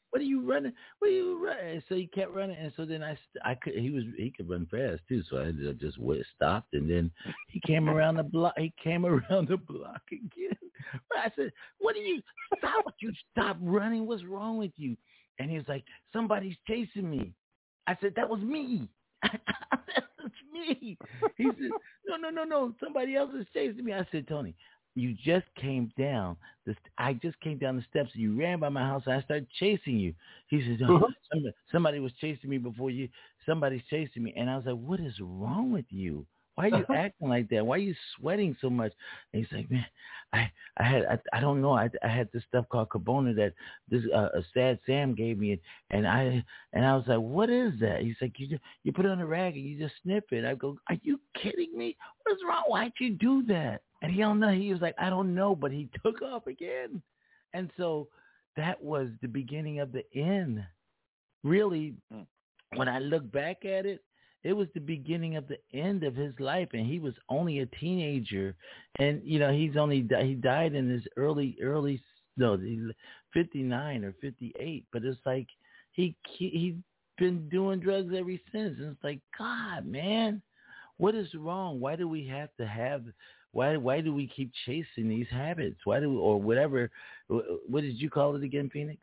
B: what are you running? What are you running? And so he kept running, and so then I, st- I could, he was, he could run fast too. So I just just went, stopped, and then he came around the block. He came around the block again. I said, "What are you? Stop! You stop running. What's wrong with you?" And he was like, "Somebody's chasing me." I said, "That was me." That's me. He said, "No, no, no, no. Somebody else is chasing me." I said, "Tony, you just came down. The st- I just came down the steps. And you ran by my house. And I started chasing you." He said, "No,
D: Mhm.
B: somebody, somebody was chasing me before you. Somebody's chasing me." And I was like, "What is wrong with you? Why are you acting like that? Why are you sweating so much?" And he's like, "Man, I, I had, I, I don't know. I, I had this stuff called Cabona that this uh, a Sad Sam gave me, and I, and I was like, what is that?" He's like, "You, just, you put it on a rag and you just snip it." I go, "Are you kidding me? What is wrong? Why'd you do that?" And he don't know. He was like, "I don't know," but he took off again, and so that was the beginning of the end. Really, when I look back at it, it was the beginning of the end of his life, and he was only a teenager, and you know he's only he died in his early early no fifty-nine or fifty-eight, but it's like he he he's been doing drugs ever since, and it's like, God, man, what is wrong? Why do we have to have why why do we keep chasing these habits? Why do we, or whatever? What did you call it again, Phoenix?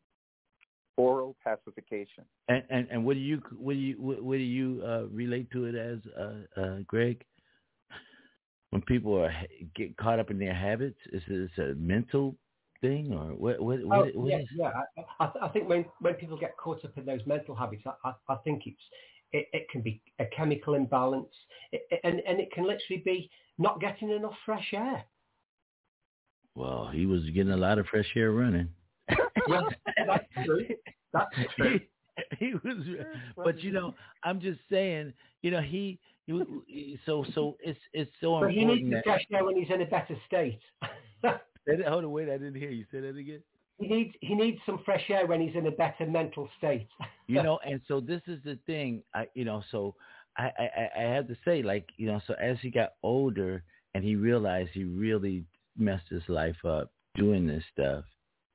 C: Oral pacification.
B: And, and and what do you what do you what, what do you uh, relate to it as, uh, uh, Greg? When people are get caught up in their habits, is it a mental thing or what? What,
D: Oh,
B: what, what
D: yeah,
B: is?
D: yeah. I, I, I think when, when people get caught up in those mental habits, I, I, I think it's it, it can be a chemical imbalance, it, it- and and it can literally be not getting enough fresh air.
B: Well, he was getting a lot of fresh air running.
D: Yes, that's true. That's true.
B: He, he was, but you know, I'm just saying, you know, he, he so so it's it's so
D: But he
B: important
D: needs the
B: that.
D: fresh air when he's in a better state.
B: Say that- Hold on, wait, I didn't hear you. Say that again.
D: he needs he needs some fresh air when he's in a better mental state.
B: You know, and so this is the thing, I, you know, so I, I, I have to say, like, you know, so as he got older and he realized he really messed his life up doing this stuff,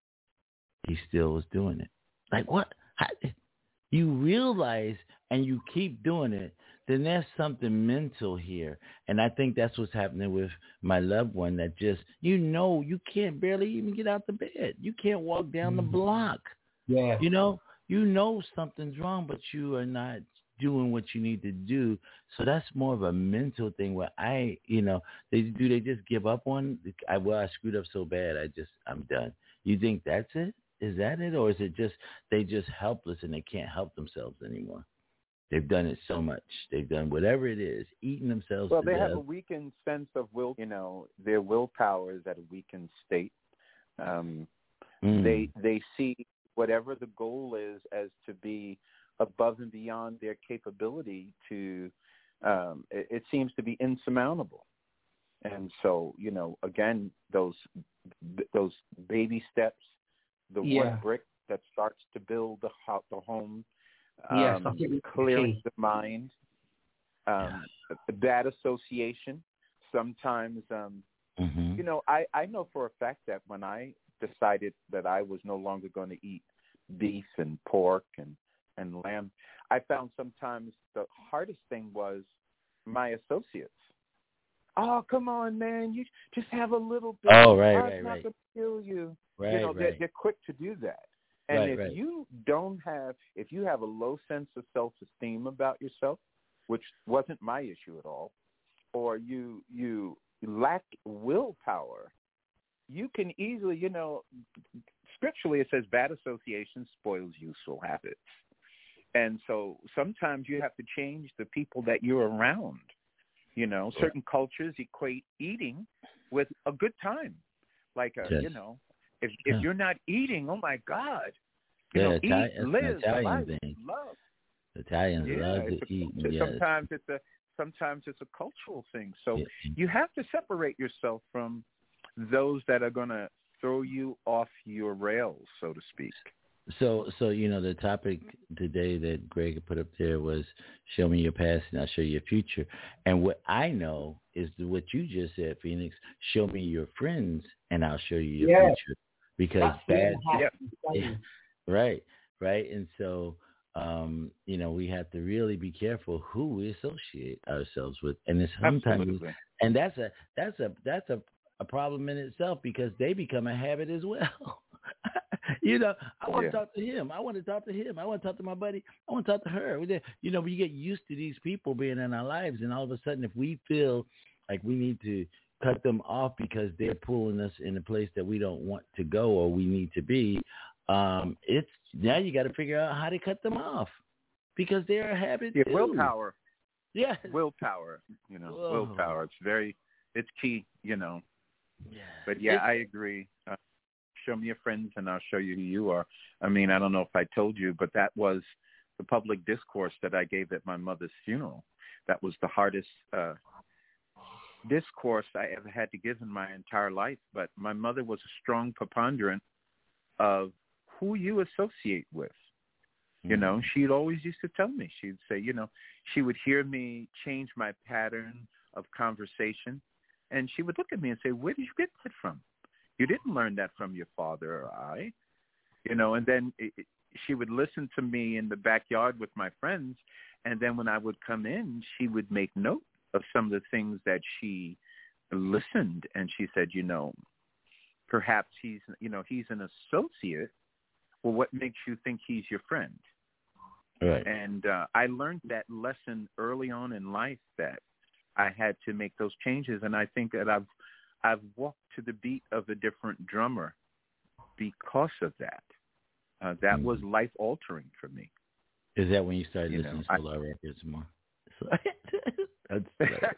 B: he still was doing it. Like, what? How, you realize and you keep doing it, then there's something mental here. And I think that's what's happening with my loved one that just, you know, you can't barely even get out the bed. You can't walk down the block.
D: Yeah.
B: You know, you know something's wrong, but you are not doing what you need to do. So that's more of a mental thing where I, you know, they do they just give up on, I, well, I screwed up so bad, I just, I'm done. You think that's it? Is that it? Or is it just, they just helpless and they can't help themselves anymore? They've done it so much. They've done whatever it is, eating themselves
C: Well,
B: to
C: they
B: death.
C: have a weakened sense of will. You know, their willpower is at a weakened state. Um,
B: Mm.
C: They they see whatever the goal is as to be above and beyond their capability to. Um, it, it seems to be insurmountable, and so you know, again, those those baby steps, the
D: Yeah.
C: one brick that starts to build the ho- the home.
D: Yes,
C: um,
D: I think it's
C: clearing
D: key.
C: the mind, um, bad association. Sometimes, um,
B: Mm-hmm.
C: you know, I, I know for a fact that when I decided that I was no longer going to eat beef and pork and, and lamb, I found sometimes the hardest thing was my associates. Oh, come on, man, you just have a little bit.
B: Oh, right,
C: oh,
B: right,
C: it's not
B: right.
C: going to kill you.
B: Right,
C: you know,
B: right.
C: they're, they're quick to do that. And
B: Right,
C: if
B: right.
C: you don't have, if you have a low sense of self-esteem about yourself, which wasn't my issue at all, or you you lack willpower, you can easily, you know, scripturally it says bad association spoils useful habits. And so sometimes you have to change the people that you're around. You know, certain cultures equate eating with a good time. Like, a,
B: Yes.
C: you know, if if
B: Yeah.
C: you're not eating, oh my God, you
B: Yeah,
C: know,
B: Itali-
C: eat,
B: it's an
C: live,
B: Italian
C: life,
B: thing.
C: love.
B: Italians
C: Yeah,
B: love
C: it's
B: to
C: a,
B: eat.
C: culture.
B: Yes.
C: sometimes it's a sometimes it's a cultural thing. So
B: Yeah.
C: you have to separate yourself from those that are going to throw you off your rails, so to speak.
B: So, so you know, the topic today that Greg put up there was "Show me your past, and I'll show you your future." And what I know is what you just said, Phoenix. Show me your friends, and I'll show you your
D: Yeah.
B: future. Because
D: That's the
B: bad,
D: other half
C: yeah.
D: of the saying.
B: Right, right. And so, um, you know, we have to really be careful who we associate ourselves with. And it's sometimes,
C: Absolutely.
B: and that's a, that's a, that's a, a problem in itself because they become a habit as well. You know, I want
C: Yeah.
B: to talk to him. I want to talk to him. I want to talk to my buddy. I want to talk to her. We did- You know, we get used to these people being in our lives, and all of a sudden, if we feel like we need to cut them off because they're pulling us in a place that we don't want to go or we need to be, um, it's now you got to figure out how to cut them off because they're a habit
C: Yeah,
B: too.
C: willpower.
B: Yeah,
C: Willpower. You know,
B: Whoa.
C: willpower. It's very, it's key. You know.
B: Yeah.
C: But yeah,
B: It's-
C: I agree. Uh, show me your friends, and I'll show you who you are. I mean, I don't know if I told you, but that was the public discourse that I gave at my mother's funeral. That was the hardest uh, discourse I ever had to give in my entire life. But my mother was a strong preponderant of who you associate with. You know, she'd always used to tell me, she'd say, you know, she would hear me change my pattern of conversation, and she would look at me and say, where did you get that from? You didn't learn that from your father or I. You know, and then it, it, she would listen to me in the backyard with my friends, and then when I would come in, she would make note of some of the things that she listened, and she said, you know, perhaps he's, you know, he's an associate. Well, what makes you think he's your friend?
B: Right.
C: And uh, I learned that lesson early on in life that I had to make those changes, and I think that I've I've walked to the beat of a different drummer because of that. Uh, that
B: Mm-hmm.
C: was life altering for me.
B: Is that when you started
C: You
B: listening
C: know,
B: to Solar Records more? That's right.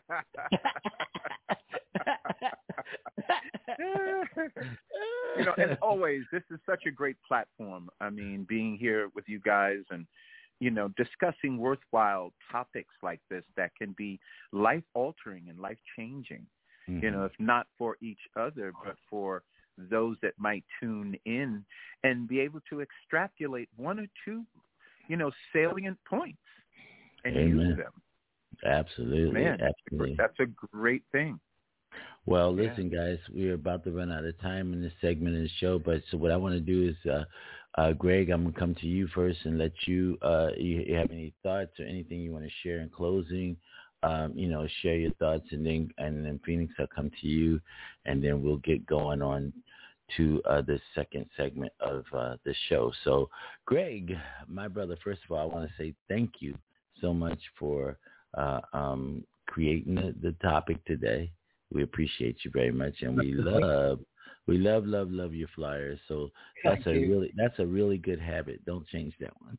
C: You know, and always, this is such a great platform. I mean, being here with you guys and, you know, discussing worthwhile topics like this that can be life-altering and life-changing,
B: Mm-hmm.
C: you know, if not for each other, but for those that might tune in and be able to extrapolate one or two, you know, salient points and
B: Amen.
C: use them.
B: Absolutely.
C: Man,
B: Absolutely.
C: that's a great thing.
B: Well,
C: Yeah.
B: listen, guys, we're about to run out of time in this segment of the show, but so what I want to do is, uh, uh, Greg, I'm going to come to you first and let you, uh, you, you have any thoughts or anything you want to share in closing, um, you know, share your thoughts, and then, and then Phoenix, I'll come to you, and then we'll get going on to uh, the second segment of uh, the show. So, Greg, my brother, first of all, I want to say thank you so much for uh, um, creating the, the topic today. We appreciate you very much, and we love, we love, love, love your flyers. So that's
D: Thank
B: a
D: you.
B: really, that's a really good habit. Don't change that one.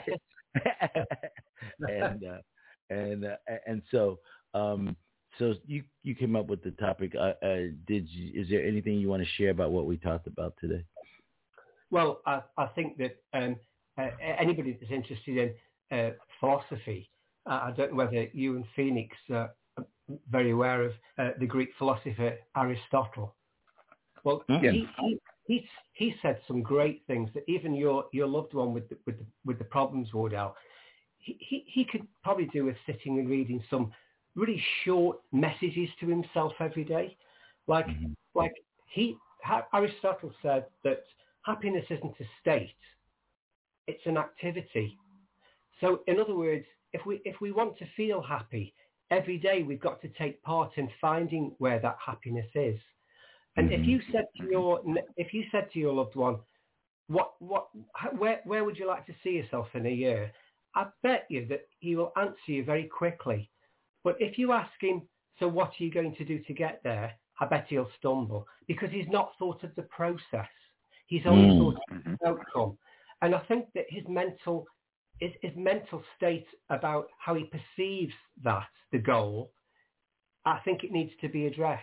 B: and uh, and uh, and so um, so you you came up with the topic. Uh, uh, did you, is there anything you want to share about what we talked about today?
D: Well, I, I think that um, uh, anybody that's interested in uh, philosophy, uh, I don't know whether you and Phoenix uh, are very aware of uh, the Greek philosopher Aristotle. Well,
B: Mm-mm.
D: he, he he he said some great things that even your your loved one with the, with the, with the problems, Wardell, he, he he could probably do with sitting and reading some really short messages to himself every day, like
B: Mhm.
D: like he Aristotle said that happiness isn't a state, it's an activity. So in other words, if we if we want to feel happy every day, we've got to take part in finding where that happiness is. And
B: Mhm.
D: if you said to your if you said to your loved one, what what where where would you like to see yourself in a year? I bet you that he will answer you very quickly. But if you ask him, so what are you going to do to get there? I bet he'll stumble because he's not thought of the process. He's only
B: Mm.
D: thought of the outcome. And I think that his mental his, his mental state about how he perceives that, the goal, I think it needs to be addressed.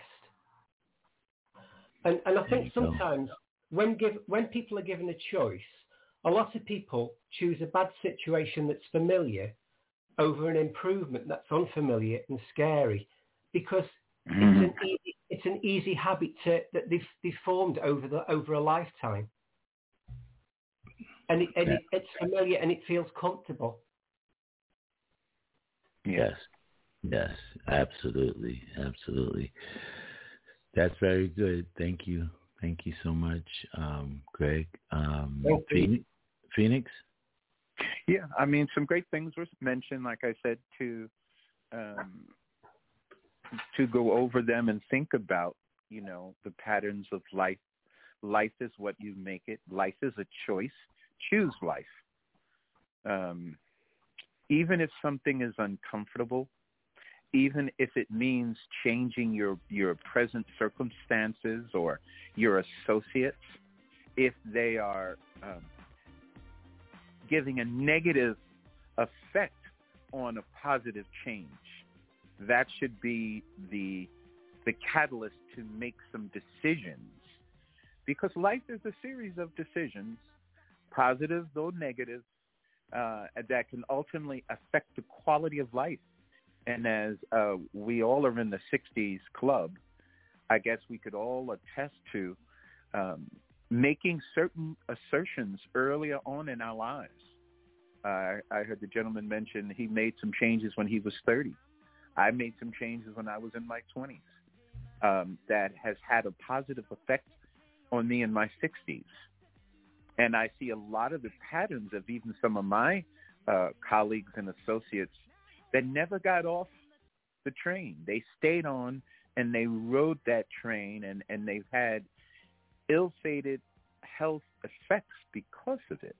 D: And, and I
B: There
D: think
B: you go.
D: sometimes when give, when people are given a choice, a lot of people choose a bad situation that's familiar over an improvement that's unfamiliar and scary, because
C: Mhm.
D: it's an easy, it's an easy habit to, that they've, they've formed over the over a lifetime, and, it, and it, it's familiar and it feels comfortable.
C: Yeah.
B: Yes. Yes. Absolutely. Absolutely. That's very good. Thank you. Thank you so much, um, Greg. Um,
D: Thank you.
B: Phoenix, Phoenix?
C: Yeah, I mean, some great things were mentioned, like I said, to um, to go over them and think about, you know, the patterns of life. Life is what you make it. Life is a choice. Choose life. Um, even if something is uncomfortable, even if it means changing your, your present circumstances or your associates, if they are um, giving a negative effect on a positive change, that should be the the catalyst to make some decisions. Because life is a series of decisions, positive though negative, uh, that can ultimately affect the quality of life. And as uh, we all are in the sixties club, I guess we could all attest to um, making certain assertions earlier on in our lives. Uh, I heard the gentleman mention he made some changes when he was thirty. I made some changes when I was in my twenties um, that has had a positive effect on me in my sixties. And I see a lot of the patterns of even some of my uh, colleagues and associates that never got off the train. They stayed on and they rode that train, and, and they've had ill-fated health effects because of it.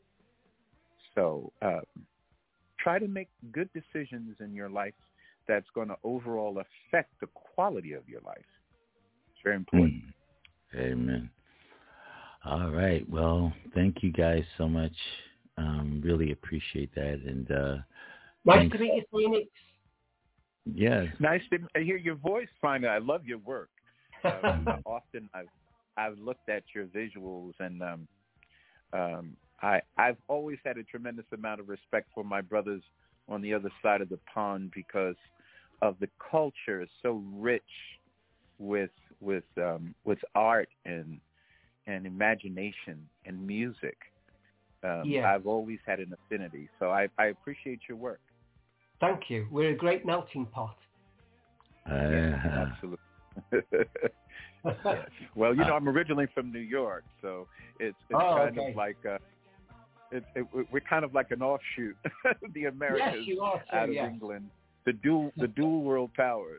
C: So um, try to make good decisions in your life that's going to overall affect the quality of your life. It's very important.
B: Mm. Amen. All right. Well, thank you guys so much. Um, really appreciate that. And uh,
D: nice
B: thanks.
D: to meet you, Phoenix.
B: Yes.
C: Nice to hear your voice finally. I love your work. Uh, often I've I've looked at your visuals, and um, um, I I've always had a tremendous amount of respect for my brothers on the other side of the pond because of the culture is so rich with with um, with art and and imagination and music. Um,
D: yeah.
C: I've always had an affinity, so I, I appreciate your work.
D: Thank you. We're a great melting pot.
B: Uh,
C: yeah, absolutely. Yes. Well, you know, I'm originally from New York, so it's it's
D: oh,
C: kind
D: okay.
C: of like a, it, it, we're kind of like an offshoot, the Americas
D: yes, you are too,
C: out of
D: yes.
C: England, the dual the dual world powers.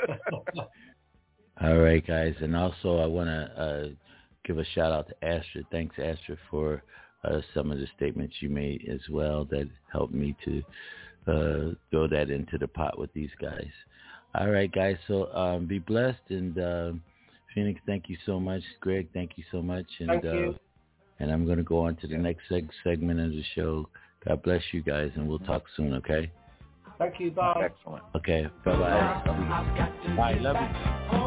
B: All right, guys, and also I want to uh, give a shout out to Astrid. Thanks, Astrid, for uh, some of the statements you made as well that helped me to uh, throw that into the pot with these guys. All right, guys, so um, be blessed. And uh, Phoenix, thank you so much. Greg, thank you so much. And,
D: thank you.
B: Uh, and I'm going to go on to the next seg- segment of the show. God bless you guys, and we'll talk soon, okay?
D: Thank you. Bye.
C: Excellent.
B: Okay, bye-bye. Bye, love you.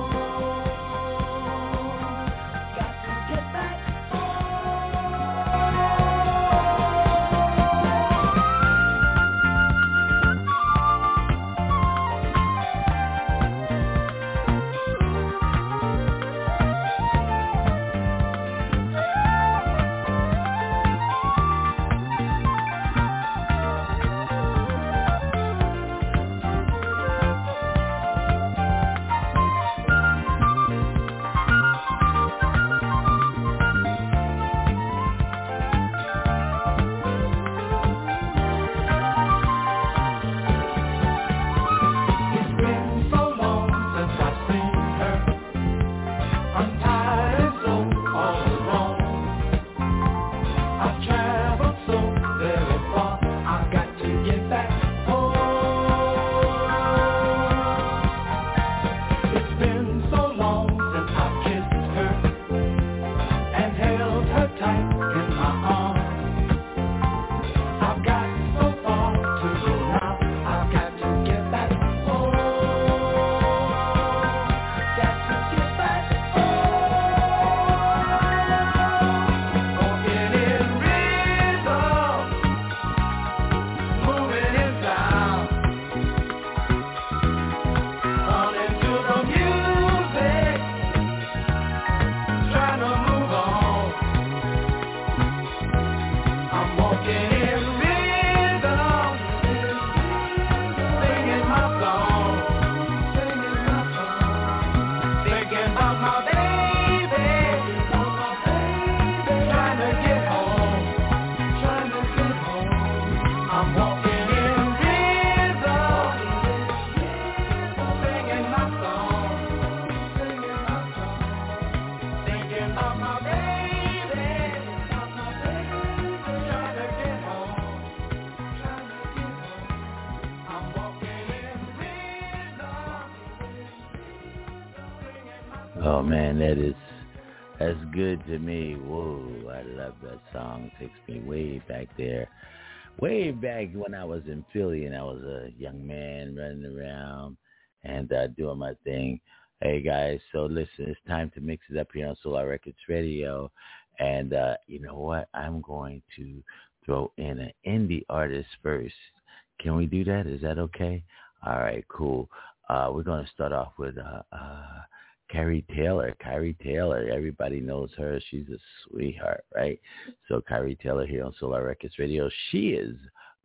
B: Oh man, that is that's good to me. Whoa, I love that song. It takes me way back there. Way back when I was in Philly and I was a young man running around and uh, doing my thing. Hey guys, so listen, it's time to mix it up here on Solar Records Radio. And uh, you know what? I'm going to throw in an indie artist first. Can we do that? Is that okay? All right, cool. Uh, we're going to start off with uh, uh, Kyrie Taylor. Kyrie Taylor, everybody knows her. She's a sweetheart, right? So Kyrie Taylor here on Solar Records Radio. She is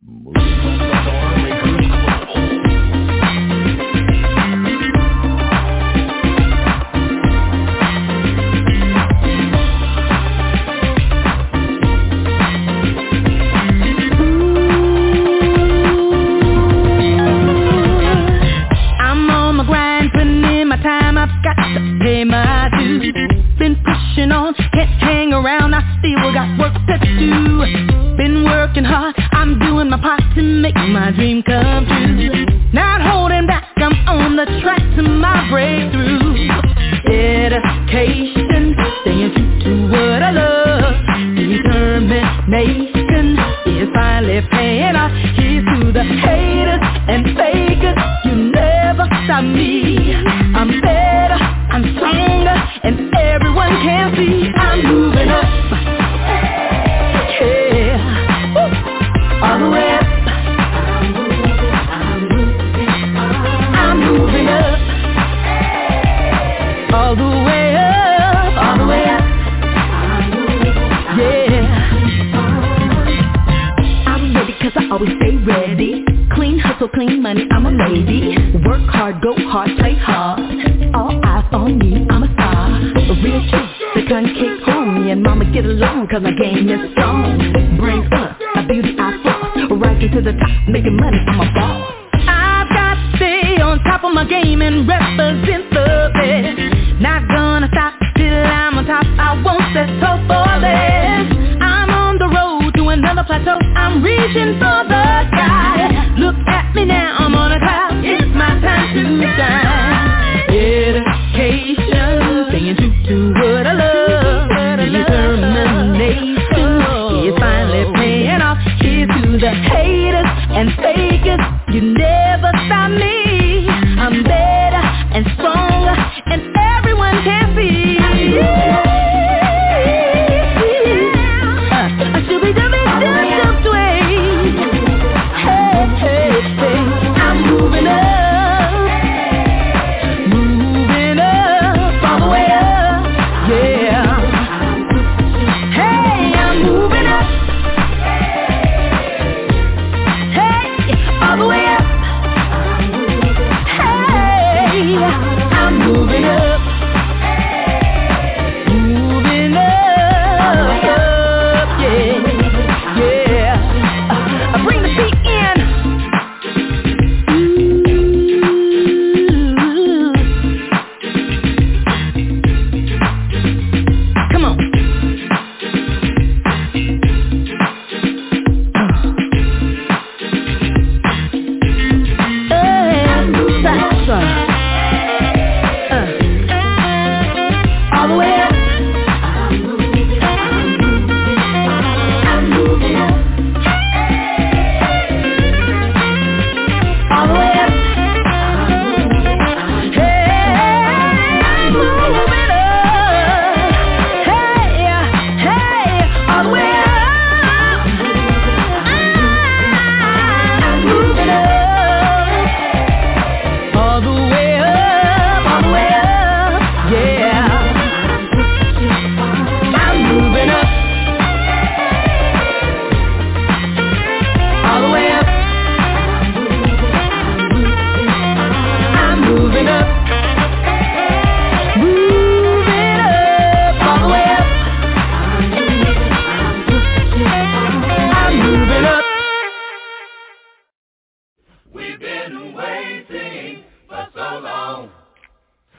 B: moving.
E: Pay my dues, been pushing on, can't hang around, I still got work to do. Been working hard, I'm doing my part to make my dream come true. Not holding back, I'm on the track to my breakthrough. Dedication, staying true to what I love. Determination is finally paying off. Here's to the haters and fakers, you never stop me. I'm better, I'm stronger, and everyone can see I'm moving up. Yeah, woo. All the way up. I'm moving up. All the way up, all the way up. Yeah. I'm ready 'cause I always stay ready. Clean hustle, clean money, I'm a lady. Work hard, go hard, play hard. All eyes on me, I'm a star. A real chick, the kind kick home. Me and mama get along 'cause my game is strong. Brains up, a beauty I floss. Rising to the top, making money, I'm a boss. I've got to stay on top of my game and represent the best. Not gonna stop till I'm on top, I won't settle for less. I'm on the road to another plateau, I'm reaching for the sky. Look at me now, I'm on a cloud, it's my time to shine. Dedication, staying true to what I love. Determination is finally paying off. Here's to the haters and fakers, you never stop me. I'm better and stronger, and everyone can see. Yeah. Uh, I should be jumping, jump, jump, sway. Hey, hey, hey, I'm moving up, moving up, all the way up, yeah. Hey, I'm moving up, hey, all the way up.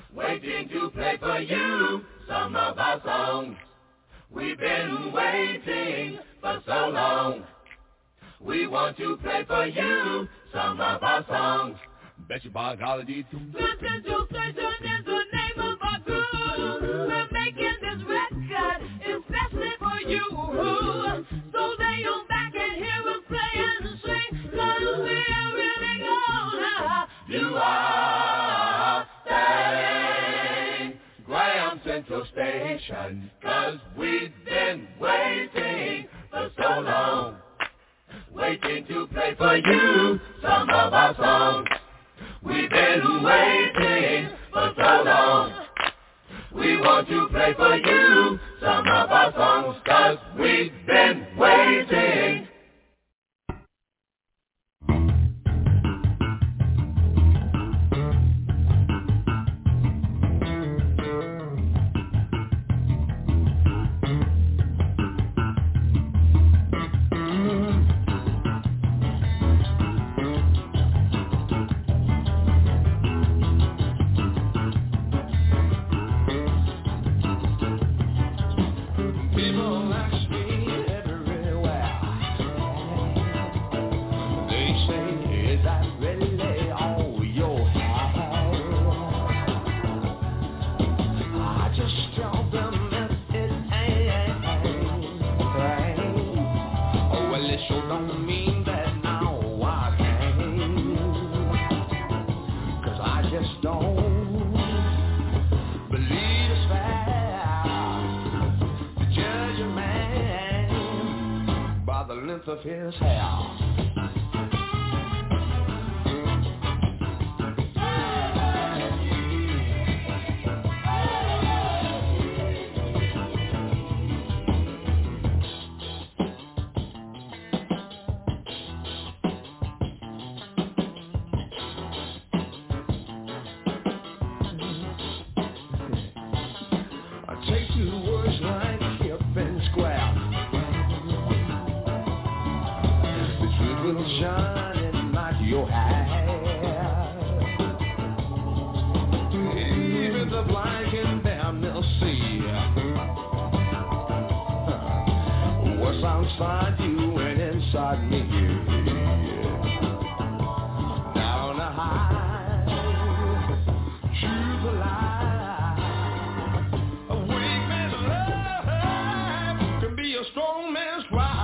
F: waiting to play for you some of our songs. We've been waiting for so long. We want to play for you some of our songs. Bet your biology too. Central Station is the name of our crew. We're making this record especially for you. So lay on back and hear us play and sing, 'cause we're really gonna do our thing. Graham Central Station, 'cause we've been waiting for so long. Waiting to play for you some of our songs. We've been waiting for so long. We want to play for you some of our songs, 'cause we've been waiting. Of his hair. I take two words like hip and square. Shining like your hair. Even the blind can damn near see what's outside you and inside me. Down the high, choose a lie. A weak man's love can be a strong man's cry.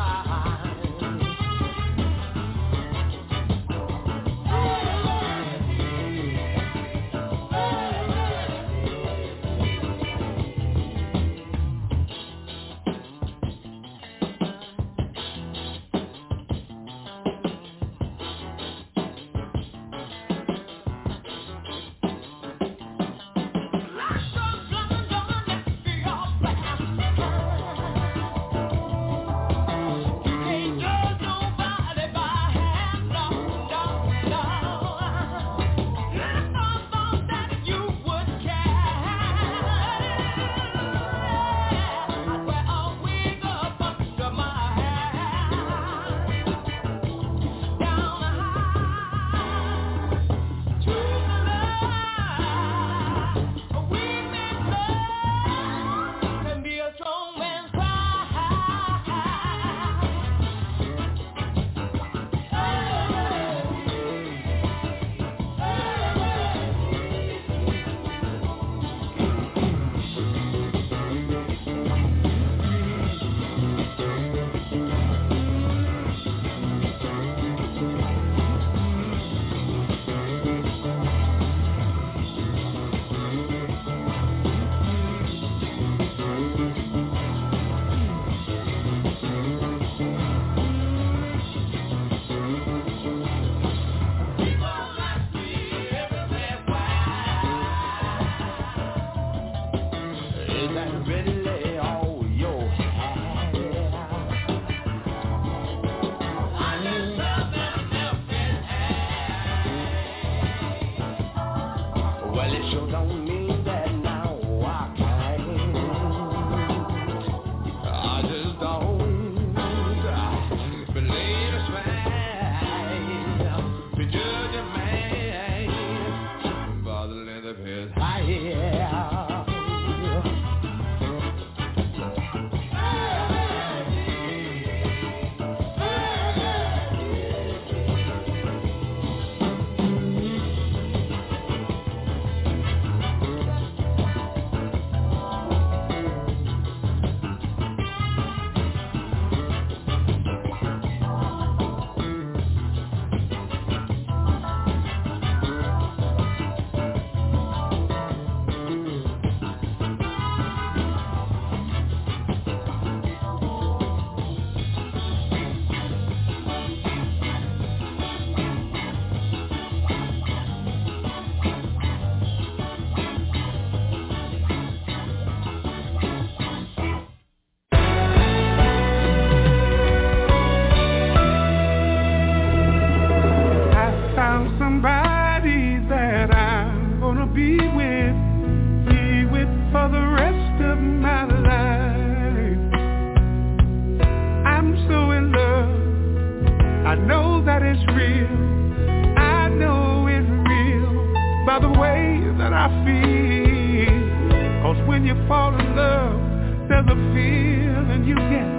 G: by the way that I feel. Cause when you fall in love, there's a feeling you get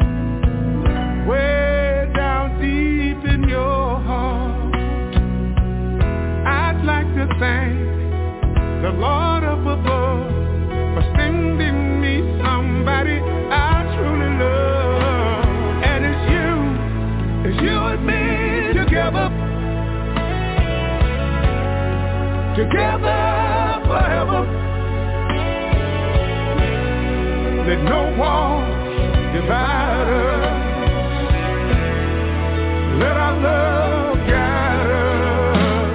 G: way down deep in your heart. I'd like to thank the Lord up above for sending me somebody I truly love. And it's you, it's you and me together, together forever. Let no wall divide us. Let our love guide us.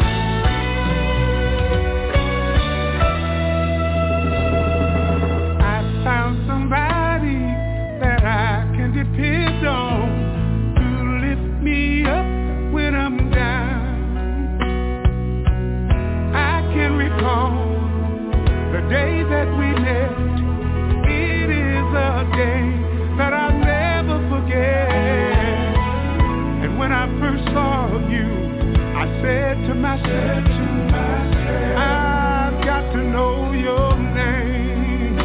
G: I found somebody that I can depend on to lift me up when I'm down. I can recall the day that we met. It is a day that I'll never forget. And when I first saw you, I said to myself, I've got to know your name.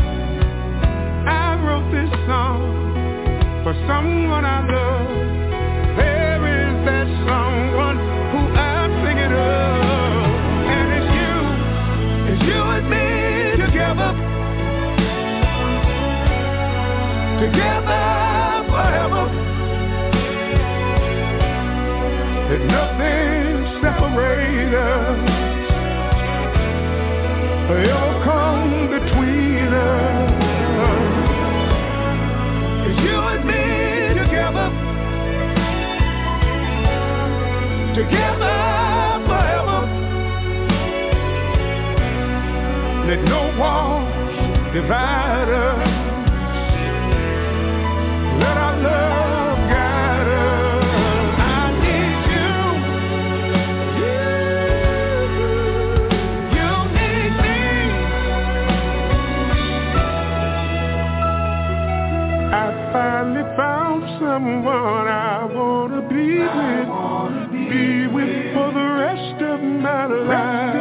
G: I wrote this song for someone I love. There is that someone who I'm thinking of. And it's you, it's you and me together, together forever. Let nothing separate us, or come between us. It's you and me together, together forever. Let no wall divide us. Let our love guide us. I need you. You, you need me. I finally found someone I wanna be with, be with for the rest of my life.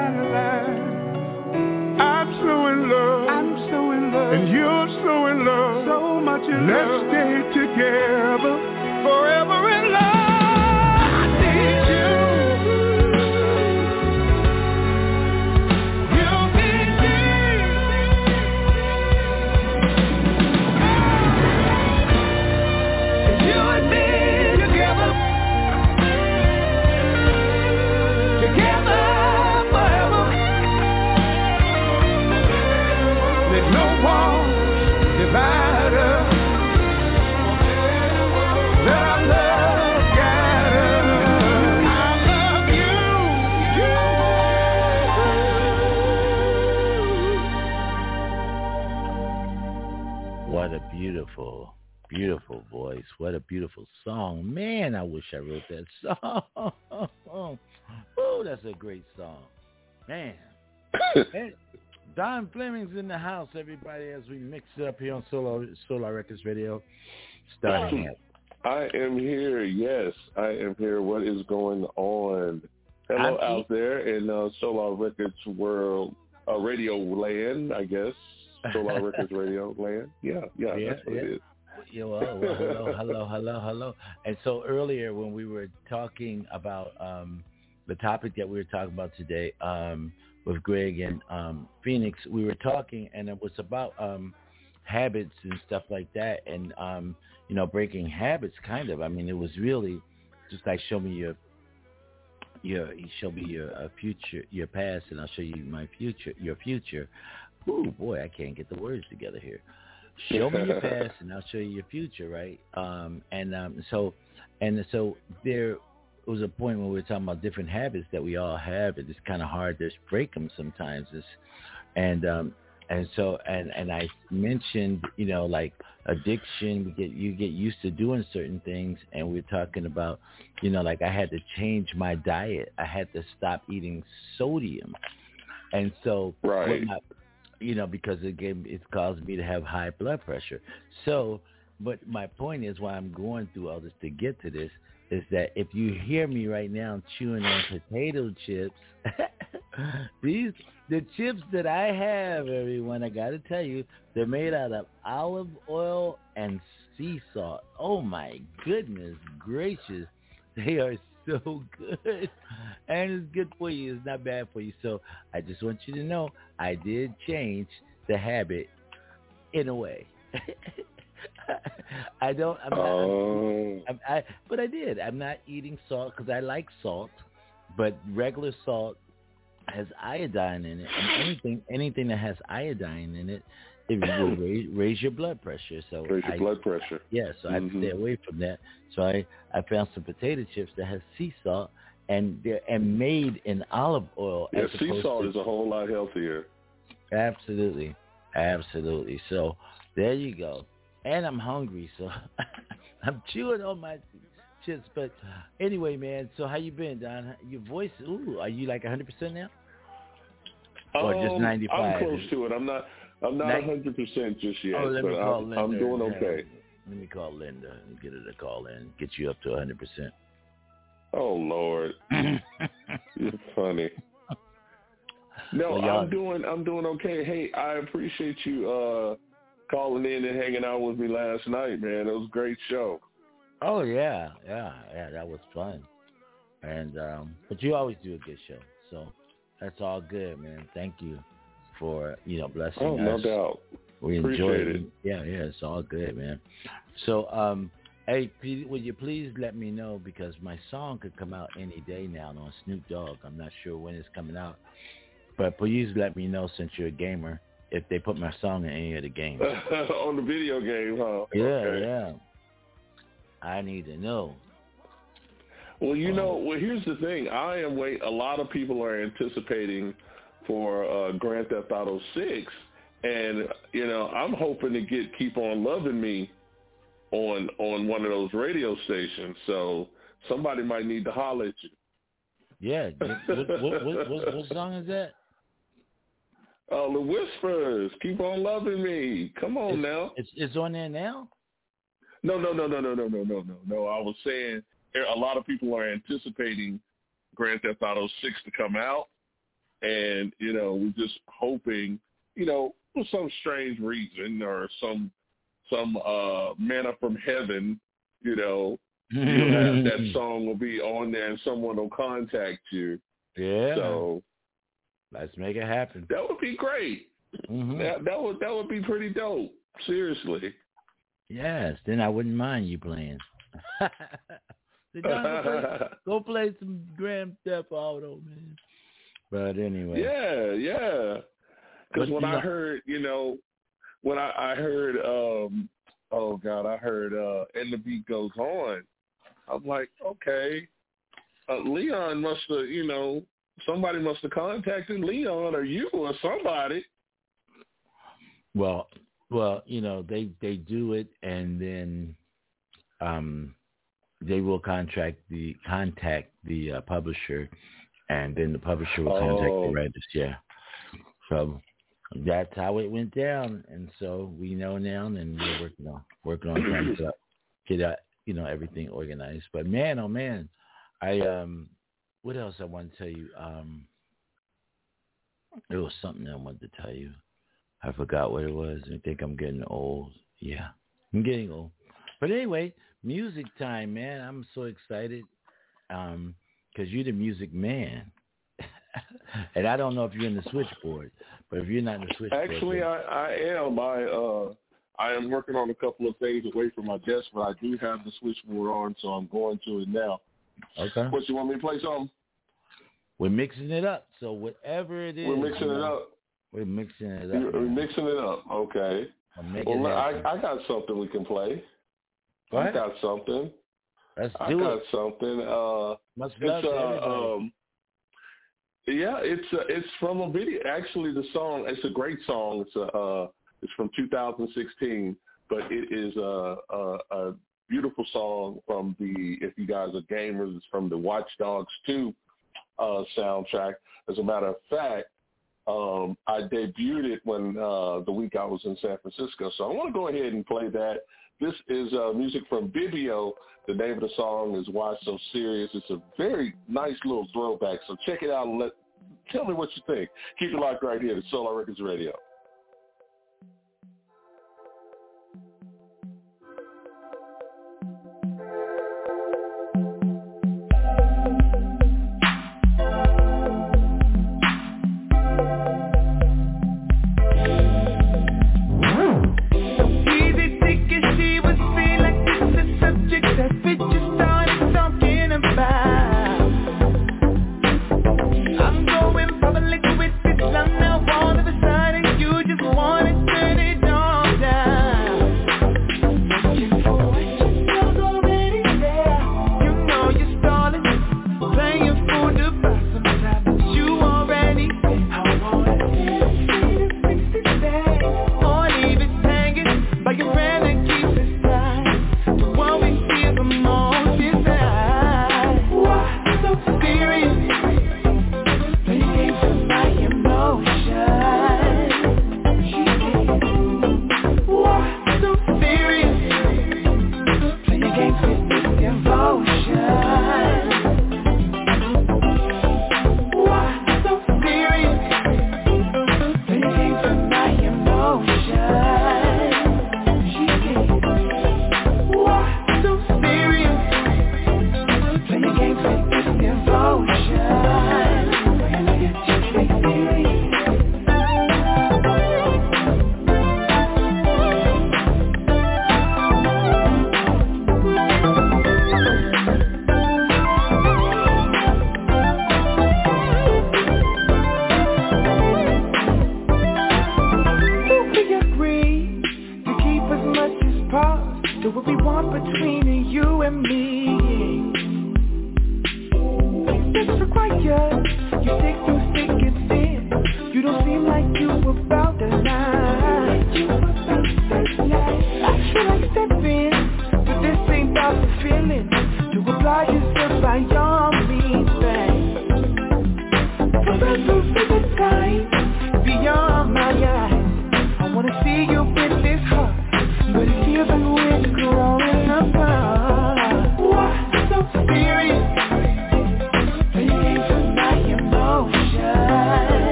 G: I'm so in love. I'm so in love. And you're so in love. So much in Let's love. Stay together forever in love. I need you. You need me. It's you and me together, together forever. Let no wall divide us. Let our love guide us. I love you.
B: What a beautiful, beautiful voice. What a beautiful song. Man, I wish I wrote that song. Oh, that's a great song. Man. Hey, Don Fleming's in the house, everybody, as we mix it up here on Solar, Solar Records Radio. Starting at
H: I am here. Yes, I am here. What is going on? Hello I'm out there in uh, Solar Records World, uh, Radio Land, I guess. Solar Records Radio Land. Yeah, yeah, yeah that's what yeah. it is.
B: Yeah, well, well, hello, hello, hello, hello. And so earlier when we were talking about um, the topic that we were talking about today um, with Greg and um, Phoenix, we were talking, and it was about um, habits and stuff like that, and um, you know, breaking habits, kind of. I mean, it was really just like, show me your, your, show me your uh, future, your past, and I'll show you my future, your future. Ooh, boy, I can't get the words together here. Show me your past, and I'll show you your future, right? Um, and um, so, and so there was a point when we were talking about different habits that we all have, and it's kind of hard to break them sometimes. It's, and um, and so, and, and I mentioned, you know, like addiction. We get you get used to doing certain things, and we're talking about, you know, like I had to change my diet. I had to stop eating sodium, and so
H: right.
B: what my, you know, because again, it's caused me to have high blood pressure. So, but my point is, why I'm going through all this to get to this, is that if you hear me right now chewing on potato chips, These the chips that I have, everyone. I got to tell you, they're made out of olive oil and sea salt. Oh my goodness gracious, they are so good, and it's good for you. It's not bad for you. So I just want you to know, I did change the habit in a way. I don't. I'm not.
H: Oh.
B: I'm, I, but I did. I'm not eating salt because I like salt, but regular salt has iodine in it, and anything anything that has iodine in it, it will raise, raise your blood pressure. So
H: raise your
B: I,
H: blood pressure.
B: Yeah. So
H: mm-hmm.
B: I stay away from that. So I, I found some potato chips that has sea salt, and they're and made in olive oil.
H: Yeah,
B: as
H: sea salt
B: to,
H: is a whole lot healthier.
B: Absolutely, absolutely. So there you go. And I'm hungry, so I'm chewing on my chips. But anyway, man, so how you been, Don? Your voice, ooh, are you like one hundred percent now? Or
H: um,
B: just ninety-five?
H: I'm close to it. I'm not I'm not one hundred percent just yet,
B: oh, let
H: but
B: me call
H: I'm,
B: Linda
H: I'm doing
B: and,
H: okay.
B: Uh, let me call Linda and get her to call in, get you up to one hundred percent.
H: Oh, Lord. You're funny. No,
B: well,
H: I'm doing I'm doing okay. Hey, I appreciate you uh, calling in and hanging out with me last night, man. It was a great show.
B: Oh yeah, yeah, yeah, that was fun. And um, but you always do a good show, so that's all good, man. Thank you for you know blessing
H: oh,
B: us.
H: Oh, no doubt.
B: We
H: Appreciate
B: enjoy it.
H: it.
B: Yeah, yeah, it's all good, man. So, um, hey, would you please let me know, because my song could come out any day now on Snoop Dogg. I'm not sure when it's coming out, but please let me know, since you're a gamer, if they put my song in any of the games.
H: On the video game, huh?
B: Yeah,
H: okay.
B: yeah. I need to know.
H: Well, you
B: um,
H: know, well, here's the thing. I am wait. A lot of people are anticipating for uh, Grand Theft Auto six, and you know, I'm hoping to get "Keep On Loving Me" on on one of those radio stations. So somebody might need to holler at you.
B: Yeah. What, what, what, what, what song is that?
H: Oh, The Whispers. "Keep On Loving Me." Come on
B: it's,
H: now.
B: It's it's on there now.
H: No, no, no, no, no, no, no, no, no, no. I was saying a lot of people are anticipating Grand Theft Auto six to come out, and you know, we're just hoping, you know, for some strange reason or some some uh, manna from heaven, you know, you have that song will be on there and someone will contact you.
B: Yeah.
H: So
B: let's make it happen.
H: That would be great. Mm-hmm. That that would that would be pretty dope. Seriously.
B: Yes, then I wouldn't mind you playing. so John, go, play, go play some Grand Theft Auto, man. But anyway.
H: Yeah, yeah. Because when I know, heard, you know, when I, I heard, um, oh, God, I heard uh, And the Beat Goes On, I'm like, okay, uh, Leon must have, you know, somebody must have contacted Leon or you or somebody.
B: Well, Well, you know, they, they do it, and then um, they will contract the contact the uh, publisher, and then the publisher will contact
H: oh.
B: the writers. Yeah, so that's how it went down, and so we know now, and we're working on working on trying to get uh, you know everything organized. But man, oh man, I um, what else I want to tell you? Um, there was something I wanted to tell you. I forgot what it was. I think I'm getting old. Yeah, I'm getting old. But anyway, music time, man. I'm so excited um, because you're the music man. And I don't know if you're in the switchboard, but if you're not in the switchboard.
H: Actually, I, I am. I uh, I am working on a couple of things away from my desk, but I do have the switchboard on, so I'm going to it now.
B: Okay.
H: What, you want me to play something?
B: We're mixing it up. So whatever it is.
H: We're mixing
B: you know,
H: it up.
B: We're mixing it up.
H: We're mixing it up. Okay. Well, I, I got something we can play.
B: What?
H: I got something.
B: Let's
H: I
B: do
H: got
B: it.
H: something. Uh,
B: Much
H: it's,
B: love to
H: uh,
B: everybody.
H: um, yeah, it's uh, it's from a video. Actually, the song, it's a great song. It's a, uh, it's from two thousand sixteen, but it is a, a, a beautiful song from the, if you guys are gamers, it's from the Watch Dogs two uh, soundtrack. As a matter of fact, Um, I debuted it when uh, the week I was in San Francisco. So I want to go ahead and play that. This is uh, music from Bibio. The name of the song is Why So Serious. It's a very nice little throwback. So check it out and let Tell me what you think. Keep it locked right here to Solar Records Radio.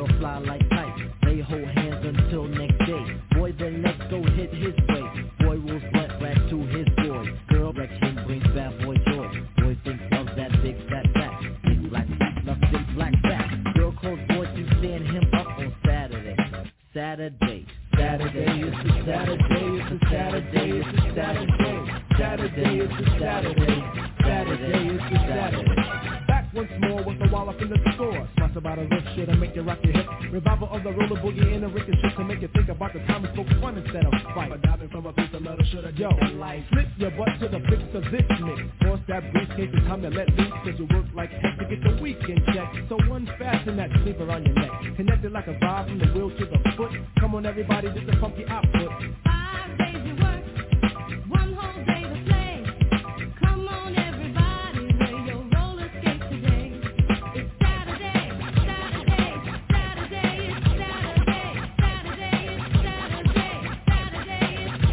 I: girl fly like kites. They hold hands until next day. Boy, then let's go hit his way. Boy rolls blunt back to his boy. Girl wrection brings bad boy joy. Boy thinks of that big fat fat. Big black fat, love big black fat. Girl calls boy to stand him up on Saturday. Saturday. Saturday is a Saturday, it's a Saturday, it's a Saturday. Saturday is a Saturday. Saturday is a Saturday.
J: Back once more with the wallop in the store. Sponsored by the riff shit and make you rock your hip. Revival of the roller boogie in a ricochet to make you think about the time we spoke fun instead of fight. But diving from a piece of metal should have yo, like slip your butt to the fix of this mix. Force that briefcase, it's time to let loose. Cause you work like heck to get the weekend check. So unfasten that sleeper on your neck. Connected like a vibe from the wheel to the foot. Come on everybody, this is funky output.
K: Five days you work, one whole day to play. Come on everybody, wear your roller skates today. It's Saturday, Saturday, Saturday, it's Saturday, Saturday, it's Saturday, Saturday, it's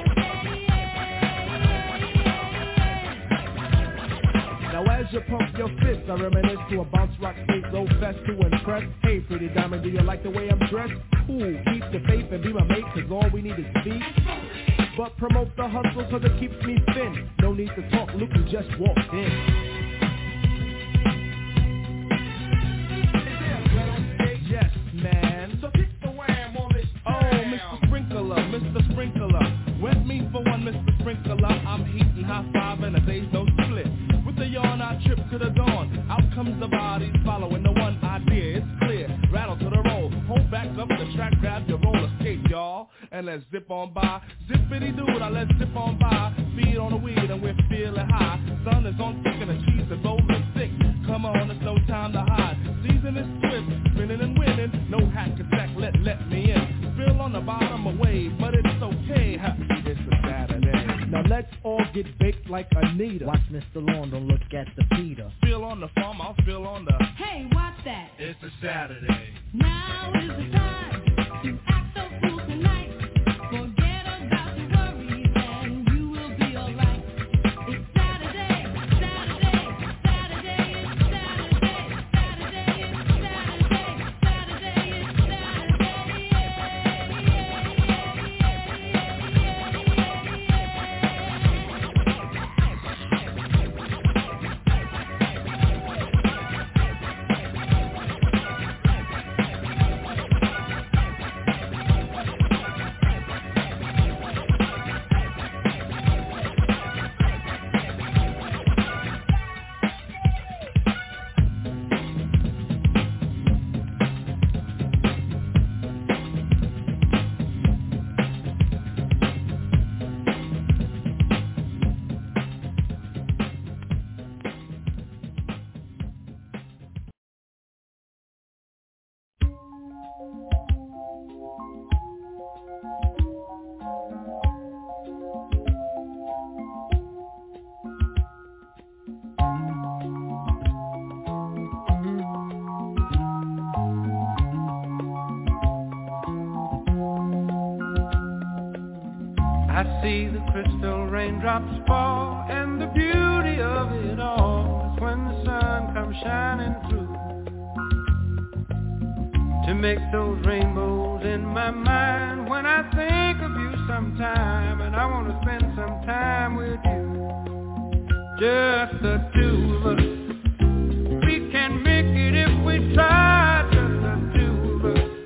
K: Saturday.
J: Now as you pump your fists, I reminisce to a bounce rock state, low fest to impress. Hey pretty diamond, do you like the way I'm dressed? Cool, keep the faith and be my mate, cause all we need is speed. But promote the hustle cause it keeps me thin. No need to talk, look who just walked in. Yes, man. So kick the wham on this. Oh, Mister Sprinkler, Mister Sprinkler. Wet me for one, Mister Sprinkler. I'm heating high five and a day's no split. With the yawn, I trip to the dawn. Out comes the bodies following the one idea. It's clear. Rattle to the roll. Hold back up the track, grab your roller skate, y'all. And let's zip on by. Zippity doo, now let's zip on by. Feed on the weed and we're feeling high. Sun is on thick and the cheese is rolling thick. Come on, it's no time to hide. Season is swift, spinning and winning. No hack attack, let let me in. Feel on the bottom of wave, but it's okay. Ha, it's a Saturday. Now let's all get baked like Anita.
I: Watch Mister Lawn, don't look at the Peter.
J: Feel on the farm, I'll feel on the.
K: Hey, watch that.
J: It's a Saturday.
K: Now is the time to act so cool tonight. Forget about your worries and you will be alright. It's Saturday, Saturday, Saturday, it's Saturday, Saturday, it's Saturday, Saturday, it's Saturday,
L: I see the crystal raindrops fall, and the beauty of it all is when the sun comes shining through to make those rainbows in my mind. When I think of you sometime, and I want to spend some time with you, just the two of us. We can make it if we try, just the two of us.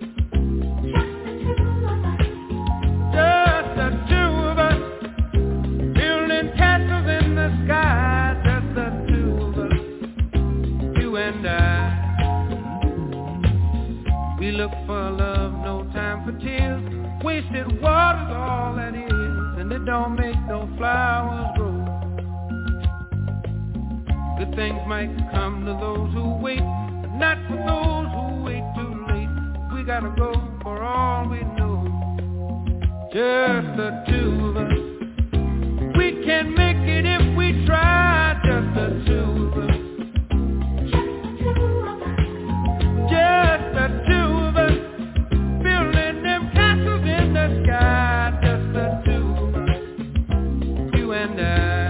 L: Just the two of us, building castles in the sky, just the two of us, you and I. We look for love, no time for tears. Wasted water's all that is, and it don't make no flowers grow. Good things might come to those who wait, but not for those who wait too late. We gotta go for all we know. Just the two of us. We can make it if we try. Just the two of us. Just the two of us. Building them castles in the sky. Just the two of us. You and I.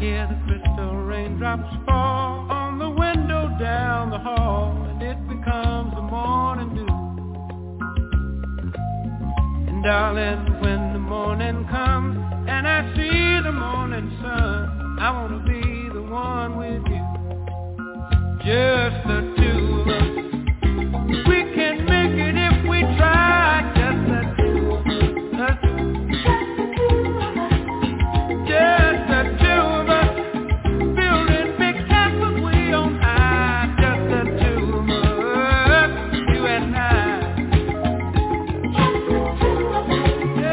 L: hear the crystal raindrops fall on the window down the hall, and it becomes the morning dew. And darling, when the morning comes and I see the morning sun, I wanna be the one with you, just the two of us. We can make it if we try, just the two of us. Just the two of us, building big castles way on high, just the two of us, you and I. Just the two of us,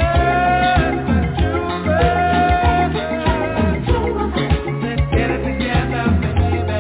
L: let's get it together, baby.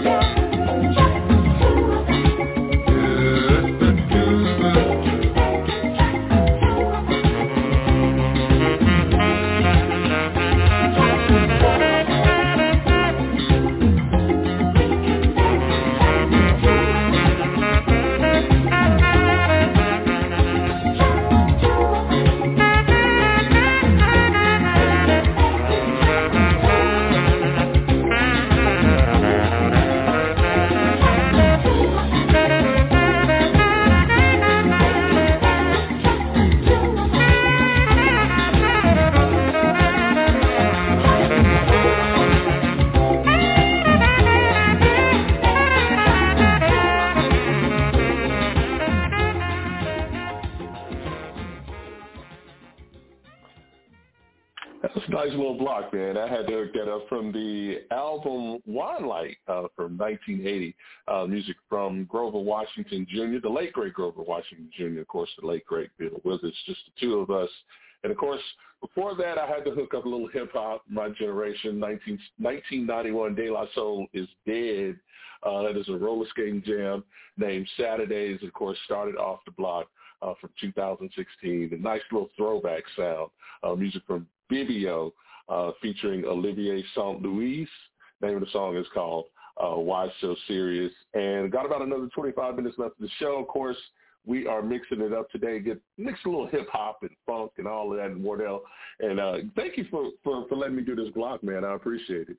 H: That's a nice little block, man. I had to hook that up from the album Wine Light uh, from nineteen eighty. Uh, music from Grover Washington Junior, the late, great Grover Washington Junior, of course, the late, great Bill Withers, just the two of us. And, of course, before that, I had to hook up a little hip-hop, my generation, nineteen, nineteen ninety-one, De La Soul is Dead. Uh, that is a roller skating jam named Saturdays, of course, started off the block uh, from two thousand sixteen. A nice little throwback sound. Uh, music from Bibio, uh, featuring Olivier Saint Louis. Name of the song is called uh, Why So Serious. And got about another twenty-five minutes left of the show. Of course, we are mixing it up today. Get mix a little hip hop and funk and all of that and Wardell. And uh, thank you for, for, for letting me do this block, man. I appreciate it.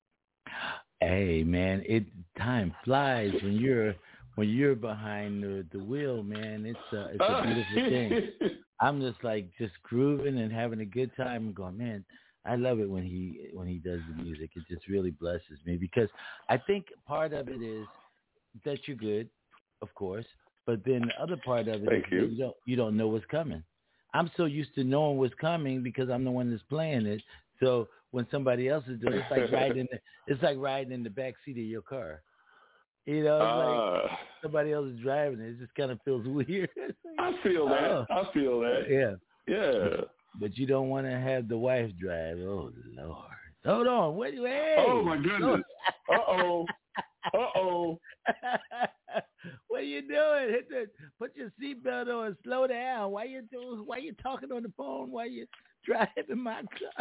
B: Hey, man, it time flies when you're when you're behind the, the wheel, man. It's a, it's a beautiful thing. I'm just like just grooving and having a good time and going, man, I love it when he when he does the music. It just really blesses me because I think part of it is that you're good, of course, but then the other part of it
H: Thank
B: is
H: you.
B: that you don't you don't know what's coming. I'm so used to knowing what's coming because I'm the one that's playing it. So when somebody else is doing it, it's like riding in the, it's like riding in the back seat of your car. You know, it's
H: Uh,
B: like somebody else is driving it. It just kind of feels weird.
H: I feel that.
B: Oh.
H: I feel that.
B: Yeah.
H: Yeah.
B: But you don't want to have the wife drive. Oh, Lord. Hold on. What do you hey.
H: Oh, my goodness. Uh-oh. Uh-oh.
B: What are you doing? Hit the, put your seatbelt on and slow down. Why you do, Why you talking on the phone while you driving my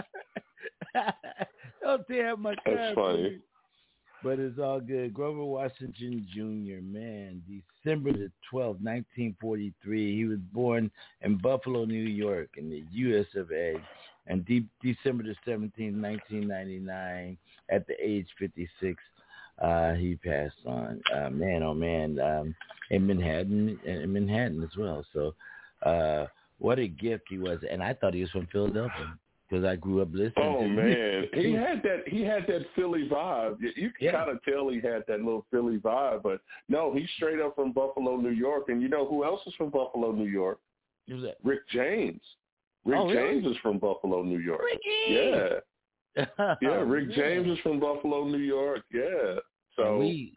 B: car? Don't tear up my car.
H: That's funny.
B: Please. But it's all good. Grover Washington Junior, man, December the twelfth, nineteen forty-three. He was born in Buffalo, New York, in the U S of A. And de- December the seventeenth, nineteen ninety-nine, at the age fifty-six, uh, he passed on. Uh, man, oh, man, um, in Manhattan, in Manhattan as well. So uh, what a gift he was. And I thought he was from Philadelphia. Because I grew up listening
H: Oh
B: to
H: man, he had that. He had that Philly vibe. You, you can
B: Yeah.
H: kind of tell he had that little Philly vibe. But no, he's straight up from Buffalo, New York. And you know who else is from Buffalo, New York?
B: Who's that?
H: Rick James. Rick
B: Oh, really?
H: James is from Buffalo, New York.
B: Ricky!
H: Yeah, yeah. Rick
B: Yeah.
H: James is from Buffalo, New York. Yeah. So
B: we,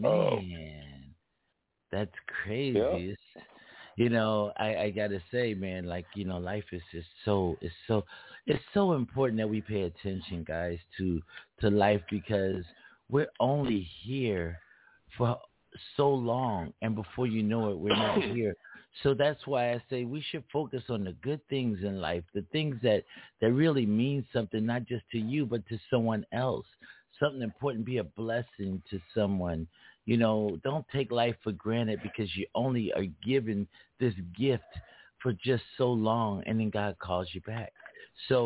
B: man, that's crazy.
H: Yeah.
B: It's, you know, I, I gotta say, man, like, you know, life is just so it's so it's so important that we pay attention, guys, to to life because we're only here for so long, and before you know it, we're not here. So that's why I say we should focus on the good things in life, the things that, that really mean something, not just to you, but to someone else. Something important, be a blessing to someone. You know, don't take life for granted because you only are given this gift for just so long, and then God calls you back. So,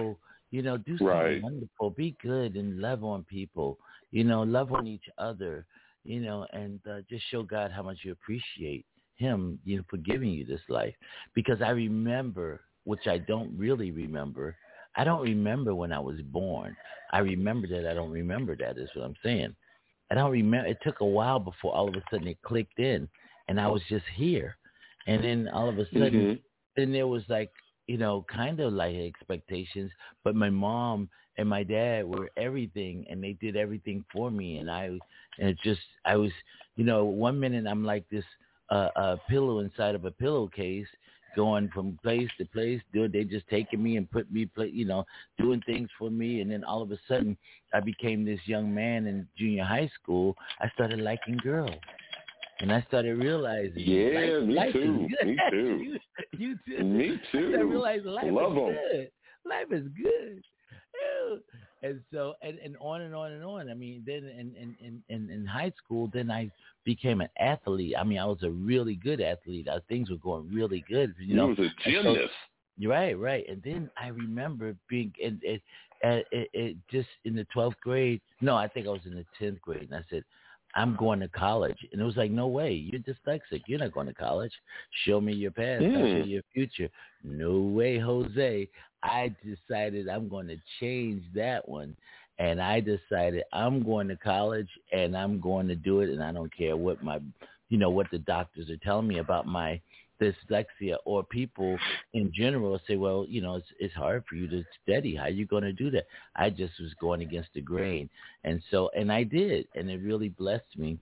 B: You know, do something
H: Right.
B: wonderful. Be good and love on people. You know, love on each other. You know, and uh, just show God how much you appreciate Him, you know, for giving you this life. Because I remember, which I don't really remember. I don't remember when I was born. I remember that I don't remember that is what I'm saying. I don't remember. It took a while before all of a sudden it clicked in, and I was just here. And then all of a sudden,
H: Mhm.
B: then there was like, you know, kind of like expectations. But my mom and my dad were everything, and they did everything for me. And I, and it just, I was, you know, one minute I'm like this uh, uh, pillow inside of a pillowcase, going from place to place, doing, they just taking me and put me, play, you know, doing things for me. And then all of a sudden I became this young man in junior high school. I started liking girls. And I started realizing,
H: Yeah,
B: life,
H: me
B: life
H: too.
B: is good.
H: Me too.
B: you, you too.
H: Me
B: I started
H: too.
B: realizing life
H: Love
B: is
H: 'em.
B: good. Life is good. Ew. And so, and, and on and on and on. I mean, then in, in, in, in, in high school, then I became an athlete. I mean, I was a really good athlete. Uh, things were going really good. You know,
H: You was a
B: And so-
H: gymnast.
B: right, right. And then I remember being in, it, it, it, it just in the twelfth grade. No, I think I was in the tenth grade. And I said, I'm going to college. And it was like, no way. You're dyslexic. You're not going to college. Show me your past. I'll show
H: Mm.
B: you your future. No way, Jose. I decided I'm going to change that one. And I decided I'm going to college and I'm going to do it. And I don't care what my, you know, what the doctors are telling me about my dyslexia, or people in general say, well, you know, it's it's hard for you to study. How are you going to do that? I just was going against the grain. And so, and I did, and it really blessed me.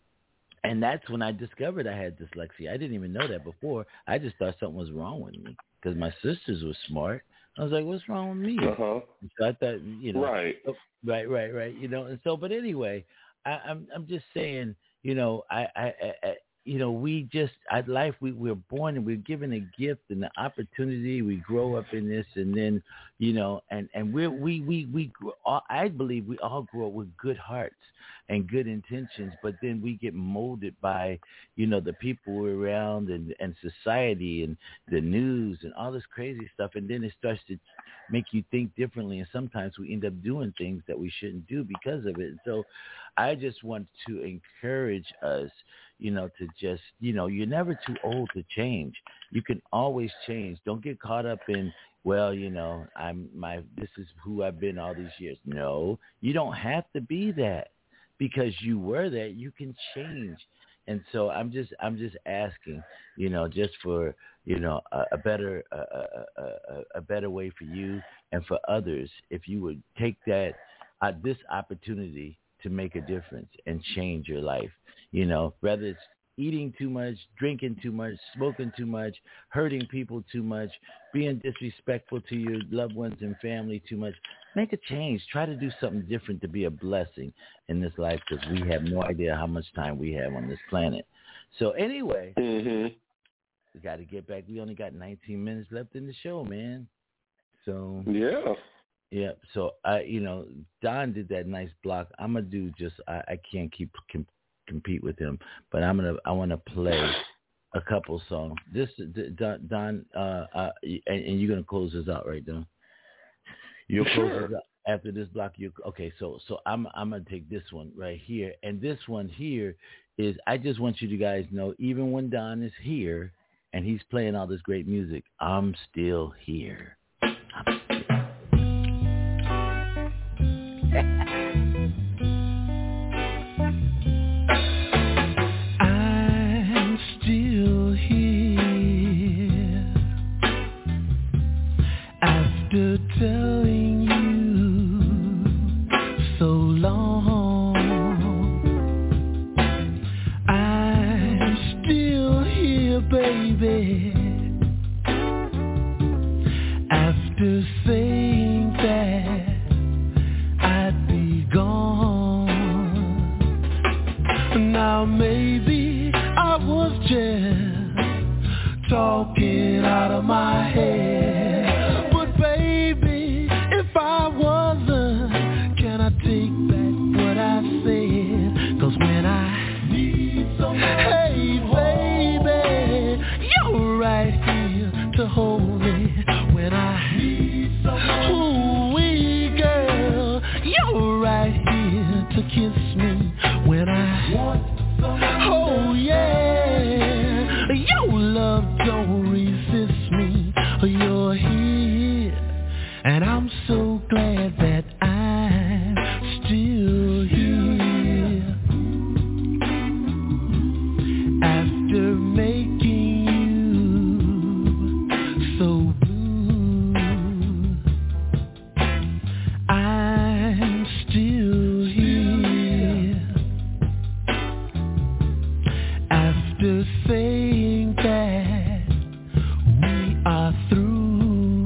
B: And that's when I discovered I had dyslexia. I didn't even know that before. I just thought something was wrong with me because my sisters were smart. I was like, what's wrong with me?
H: Uh-huh.
B: And so I thought, you know,
H: Right.
B: oh, right, right, right. You know, and so, but anyway, I, I'm I'm just saying, you know, I, I, I, I you know, we just, at life, we, we're born and we're given a gift and the opportunity. We grow up in this, and then, you know, and, and we're, we, we, we, grow, I believe we all grow up with good hearts and good intentions, but then we get molded by, you know, the people we're around and, and society and the news and all this crazy stuff. And then it starts to make you think differently. And sometimes we end up doing things that we shouldn't do because of it. And so I just want to encourage us, you know, to just, you know, you're never too old to change. You can always change. Don't get caught up in, well, you know, I'm my, this is who I've been all these years. No, you don't have to be that because you were that. You can change. And so I'm just, I'm just asking, you know, just for, you know, a, a better, a, a, a, a better way for you and for others, if you would take that, uh, this opportunity to make a difference and change your life. You know, whether it's eating too much, drinking too much, smoking too much, hurting people too much, being disrespectful to your loved ones and family too much, make a change. Try to do something different to be a blessing in this life, because we have no idea how much time we have on this planet. So anyway,
H: mm-hmm.
B: we got to get back. We only got nineteen minutes left in the show, man. So
H: yeah.
B: Yeah, so I, you know, Don did that nice block. I'm gonna do just I, I can't keep com- compete with him, but I'm gonna I want to play a couple songs. This Don, Don uh, uh, and, and you're gonna close this out, right, Don? You'll close
H: Sure.
B: this out after this block. You okay? So so I'm I'm gonna take this one right here, and this one here is I just want you to guys know, even when Don is here and he's playing all this great music, I'm still here. I'm still
M: I'm still here after telling you so long. I'm still here, baby, after saying that I'd be gone. Now maybe I was just talking out of my head, but baby, if I wasn't, can I take back what I said? 'Cause when I need someone, hey baby, you're right here to hold me. When I need someone, ooh, we After making you so blue, I'm still here. After saying that we are through,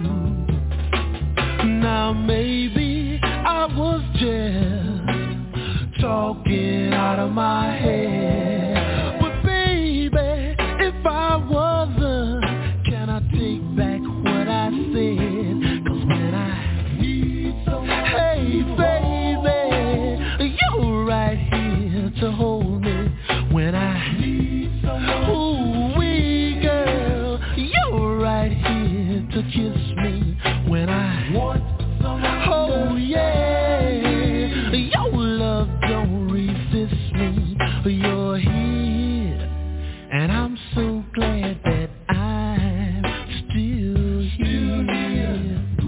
M: now maybe I was just talking out of my head. But baby, if I wasn't, can I take back what I said? 'Cause when I need some, hey baby, you're right here to hold me. When I need some, ooh wee girl, you're right here to kiss me. When I want some, oh yeah, your love don't resist me. You're here, and I'm so glad that I'm still here.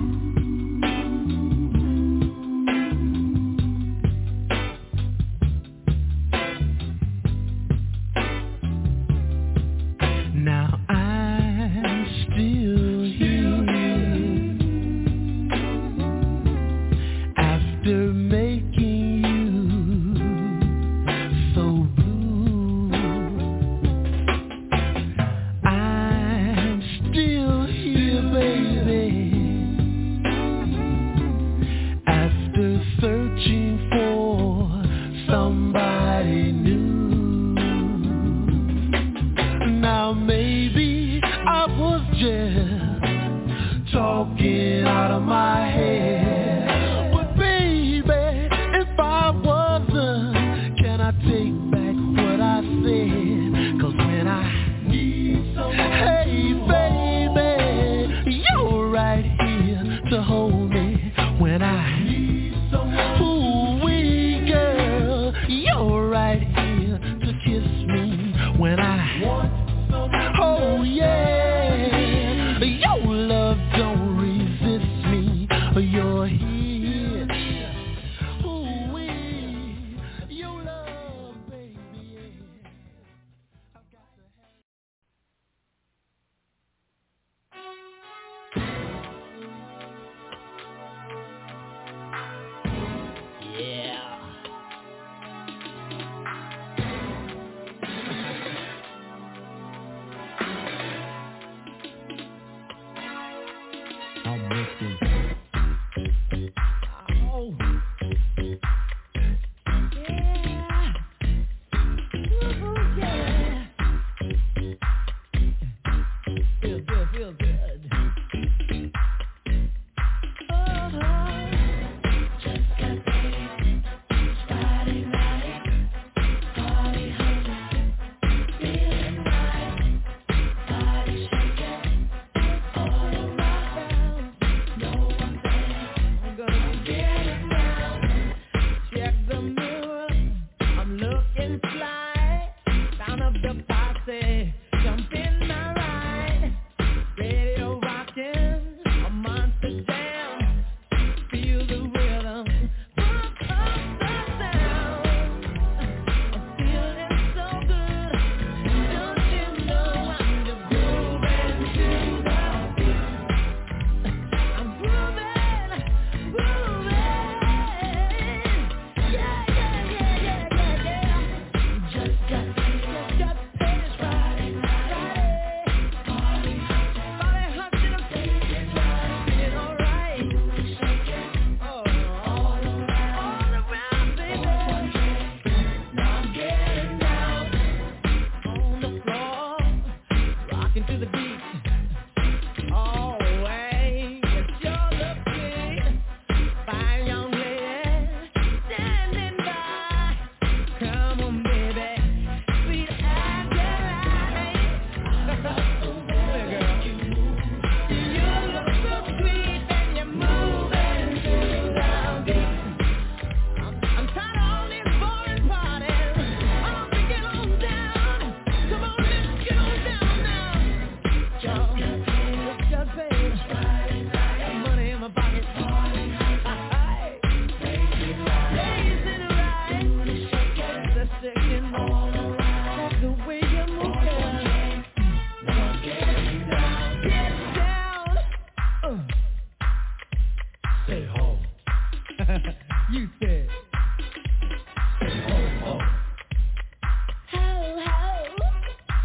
M: Now I'm still here. After making you so blue, I'm still here, baby. After searching for somebody new, now maybe I was just talking out of my head. But baby, if I wasn't, can I take back what I said? 'Cause when I need some, hey baby, you're right here to hold me. When I need some, ooh wee girl, you're right here to kiss me. When I want some, oh yeah, your love don't resist me. You're here.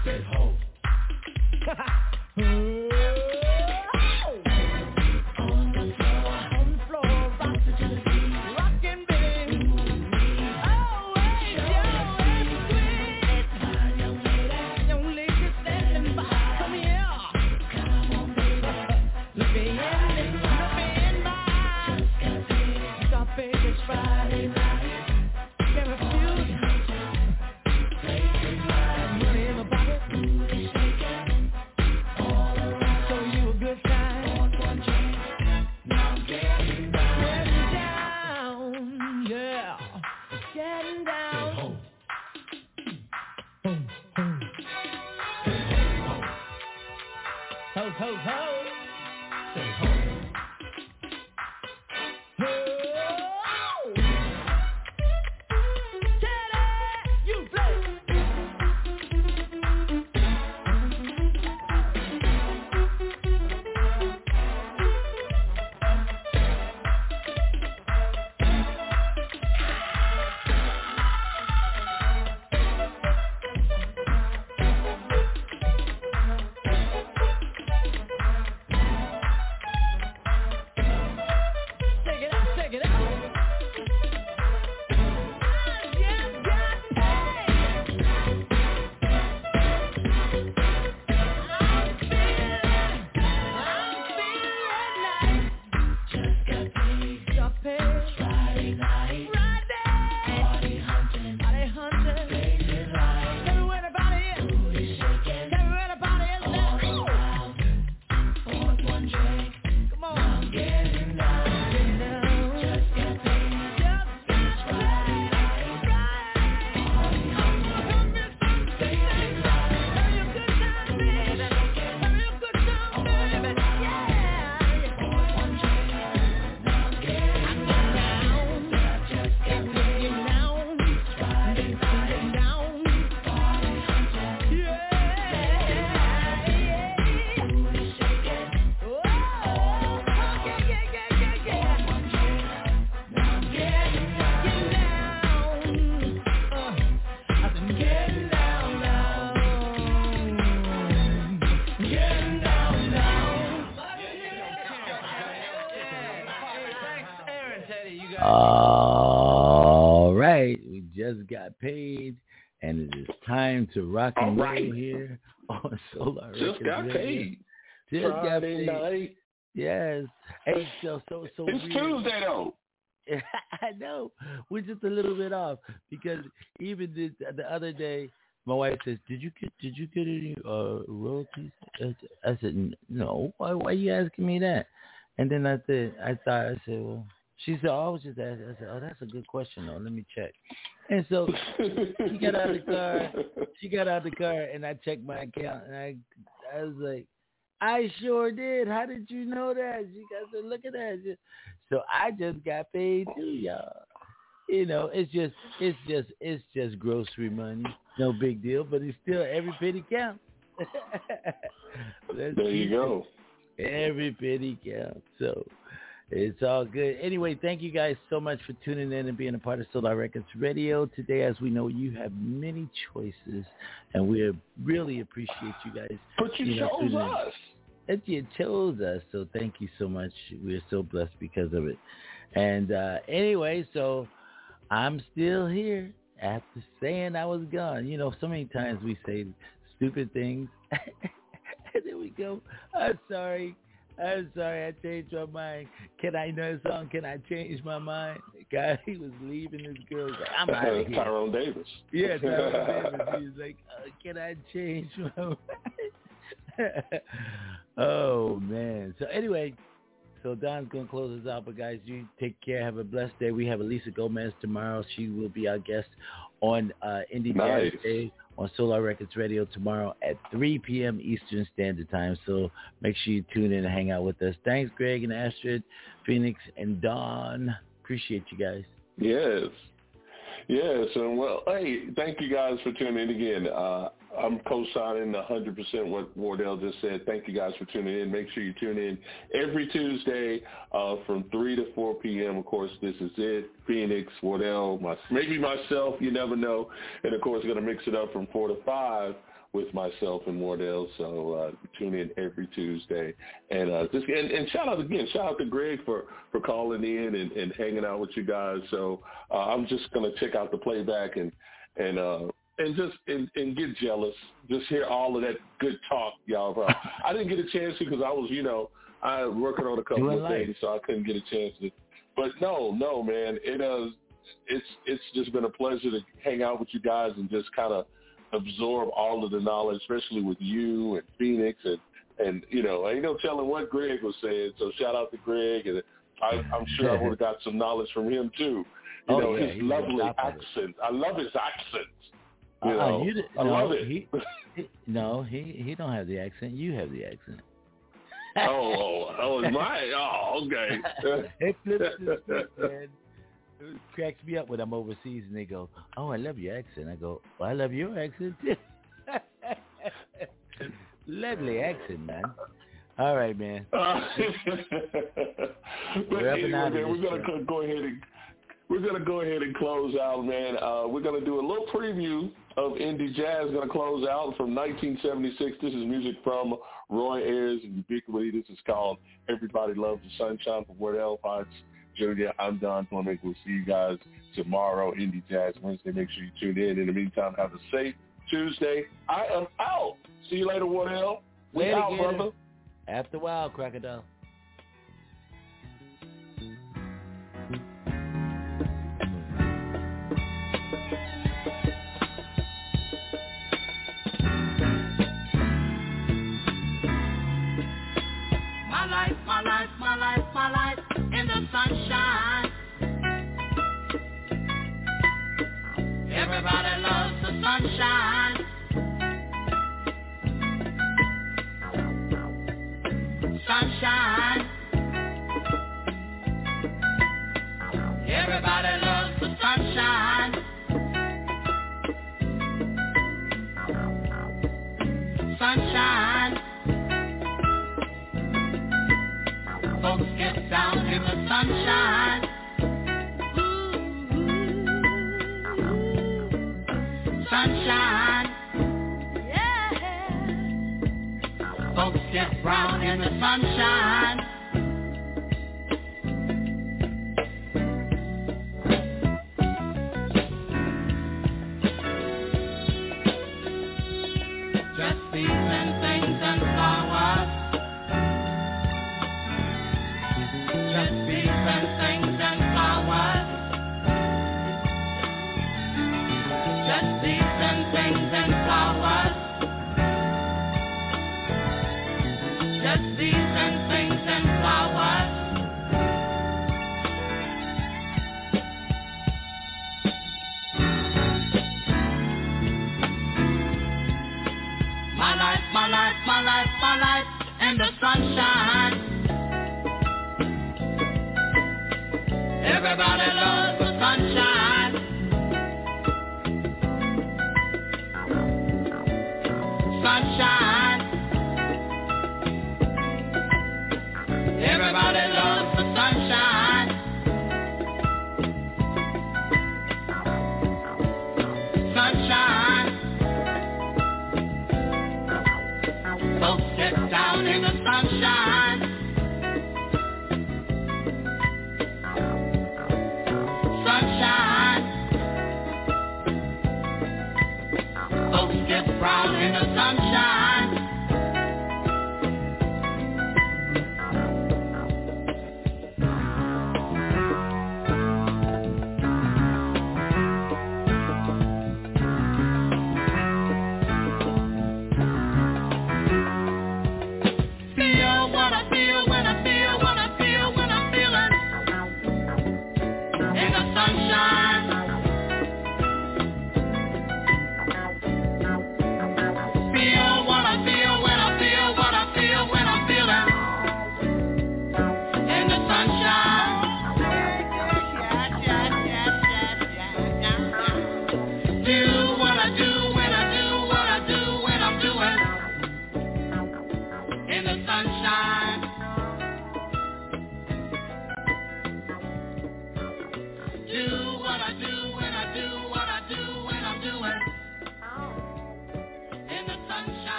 F: Say ho.
B: All right, we just got paid, and it is time to rock and roll
H: right.
B: here on Solar
H: Just
B: Records
H: got
B: Radio.
H: paid.
B: Just got
H: Friday
B: paid.
H: night.
B: Yes. Hey, so so so.
H: It's
B: weird.
H: Tuesday though.
B: I know. We're just a little bit off because even the, the other day, my wife says, "Did you get Did you get any uh, royalties?" I said, "No. Why Why are you asking me that?" And then I said, "I thought I said, well." She said, oh, I was just asking. I said, oh, that's a good question, though. Let me check. And so she got out of the car. She got out of the car, and I checked my account, and I, I was like, I sure did. How did you know that? She said, look at that. So I just got paid too, y'all. You know, it's just, it's just, it's just grocery money. No big deal, but it's still every penny counts.
H: There you go.
B: Every penny counts. So. It's all good. Anyway, thank you guys so much for tuning in and being a part of Solar Records Radio. Today, as we know, you have many choices, and we really appreciate you guys.
H: But you, you know, chose us.
B: And you chose us, so thank you so much. We're so blessed because of it. And uh, anyway, so I'm still here after saying I was gone. You know, so many times we say stupid things, and then we go, I'm sorry. I'm sorry, I changed my mind. Can I know a song? Can I change my mind? God, he was leaving this girl. He's like, I'm out of here.
H: Tyrone Davis.
B: Yeah, Tyrone Davis. He was like, uh, can I change my mind? Oh, man. So anyway, so Don's going to close us out. But, guys, you take care. Have a blessed day. We have Elisa Gomez tomorrow. She will be our guest on uh, Indie
H: nice.
B: Jazz Day on Solar Records Radio tomorrow at three p.m. Eastern Standard Time. So make sure you tune in and hang out with us. Thanks, Greg and Astrid, Phoenix, and Dawn. Appreciate you guys.
H: Yes. Yes. And, well, hey, thank you guys for tuning in again. Uh, I'm co-signing one hundred percent what Wardell just said. Thank you guys for tuning in. Make sure you tune in every Tuesday uh, from three to four p.m. Of course, this is it. Phoenix, Wardell, my, maybe myself, you never know. And, of course, going to mix it up from four to five with myself and Wardell. So uh, tune in every Tuesday. And uh, just and, and shout out again, shout out to Greg for, for calling in and, and hanging out with you guys. So uh, I'm just going to check out the playback and, and uh, and just and, and get jealous. Just hear all of that good talk, y'all. Bro. I didn't get a chance to because I was, you know, I was working on a couple
B: Doing
H: of
B: life.
H: things, so I couldn't get a chance to. But no, no, man, it uh, it's it's just been a pleasure to hang out with you guys and just kind of absorb all of the knowledge, especially with you and Phoenix and and you know, ain't no telling what Greg was saying. So shout out to Greg, and I, I'm sure I would have got some knowledge from him too. You
B: Oh,
H: know,
B: yeah,
H: his
B: he's
H: lovely
B: on top of it.
H: accent. I love his accent. You
B: Uh-uh,
H: know,
B: you did-
H: I
B: no,
H: love it.
B: He, he, no, he he don't have the accent. You have the accent.
H: oh, oh, oh, it's my. Oh, okay.
B: It flips the script, man. It cracks me up when I'm overseas and they go, "Oh, I love your accent." I go, "Well, I love your accent too." Lovely accent, man. All right, man.
H: Uh, but
B: We're up and
H: anyway,
B: out of
H: man, we're
B: this
H: gonna
B: show.
H: co- go ahead and we're gonna go ahead and close out, man. Uh, we're gonna do a little preview of indie jazz. Gonna close out from nineteen seventy-six. This is music from Roy Ayers and Ubiquity. This is called "Everybody Loves the Sunshine" from Wardell Potts Junior I'm Don Fleming. We'll see you guys tomorrow, Indie Jazz Wednesday. Make sure you tune in. In the meantime, have a safe Tuesday. I am out. See you later, Wardell. We
B: Later,
H: out,
B: Gator.
H: brother.
B: After a while, Crocodile.
F: My life, my life, my life, my life in the sunshine. Everybody loves the sunshine. Sunshine. Everybody loves the sunshine. Sunshine. Folks get down in the sunshine. Sunshine. Folks get brown in the sunshine. Just seeds and things and flowers. Just seeds and things and flowers. Just seeds and things and flowers. Just seeds and things and flowers. My life, my life, my life, my life in the sunshine. Everybody loves the sunshine. Sunshine. Everybody loves the sunshine. Sunshine. Folks get down in the sunshine. Sunshine. Folks get brown in the sunshine. Feel what I feel when I feel what I feel when I'm feeling in the sunshine. Feel what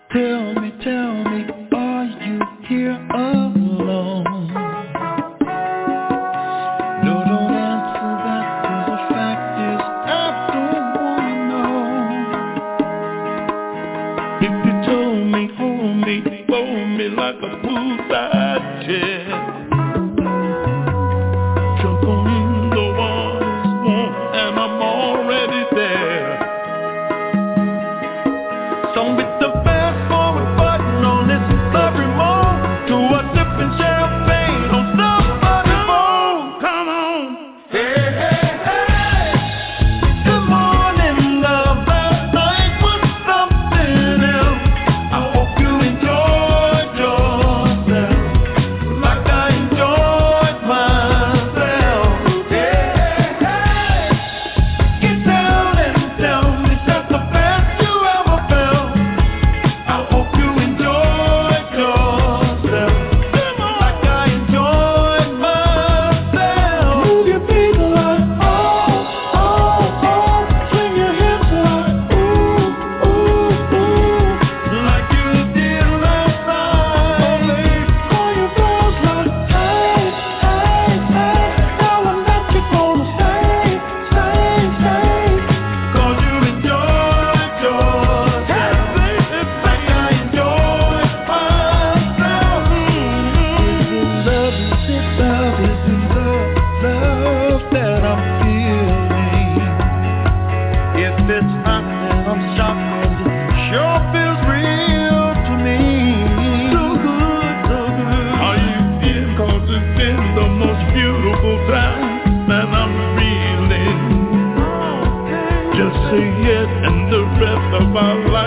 M: Tell me, tell me, are you here alone? No, don't answer that, 'cause the fact is I don't wanna know. If you told me, hold me, fold me like a poolside chair. Jump on in the water's warm and I'm already there. So with the fast forward button on this love remote to a sipping champagne on somebody's phone. Come on. Hey, hey, hey. Good morning, love. Last night was something else. I hope you enjoyed yourself like I enjoyed myself. Hey, hey, hey. Get down and tell me that's the best you ever felt. I hope you enjoyed yourself like I enjoyed myself. Move your feet like oh, oh, oh. Swing your hips like ooh, ooh, ooh. Like you did last night. Call your girls like hey, hey, hey. Now I know you're gonna stay, stay, stay. 'Cause you enjoyed yourself like I enjoyed myself. Is it love, is it love, is it love, love that I'm feeling? If it's hot, then I'm shocked, 'cause it sure feels real to me. So good, so good. How you feel? 'Cause it's been the most beautiful time that I'm feeling. Just say yes, and the rest of our life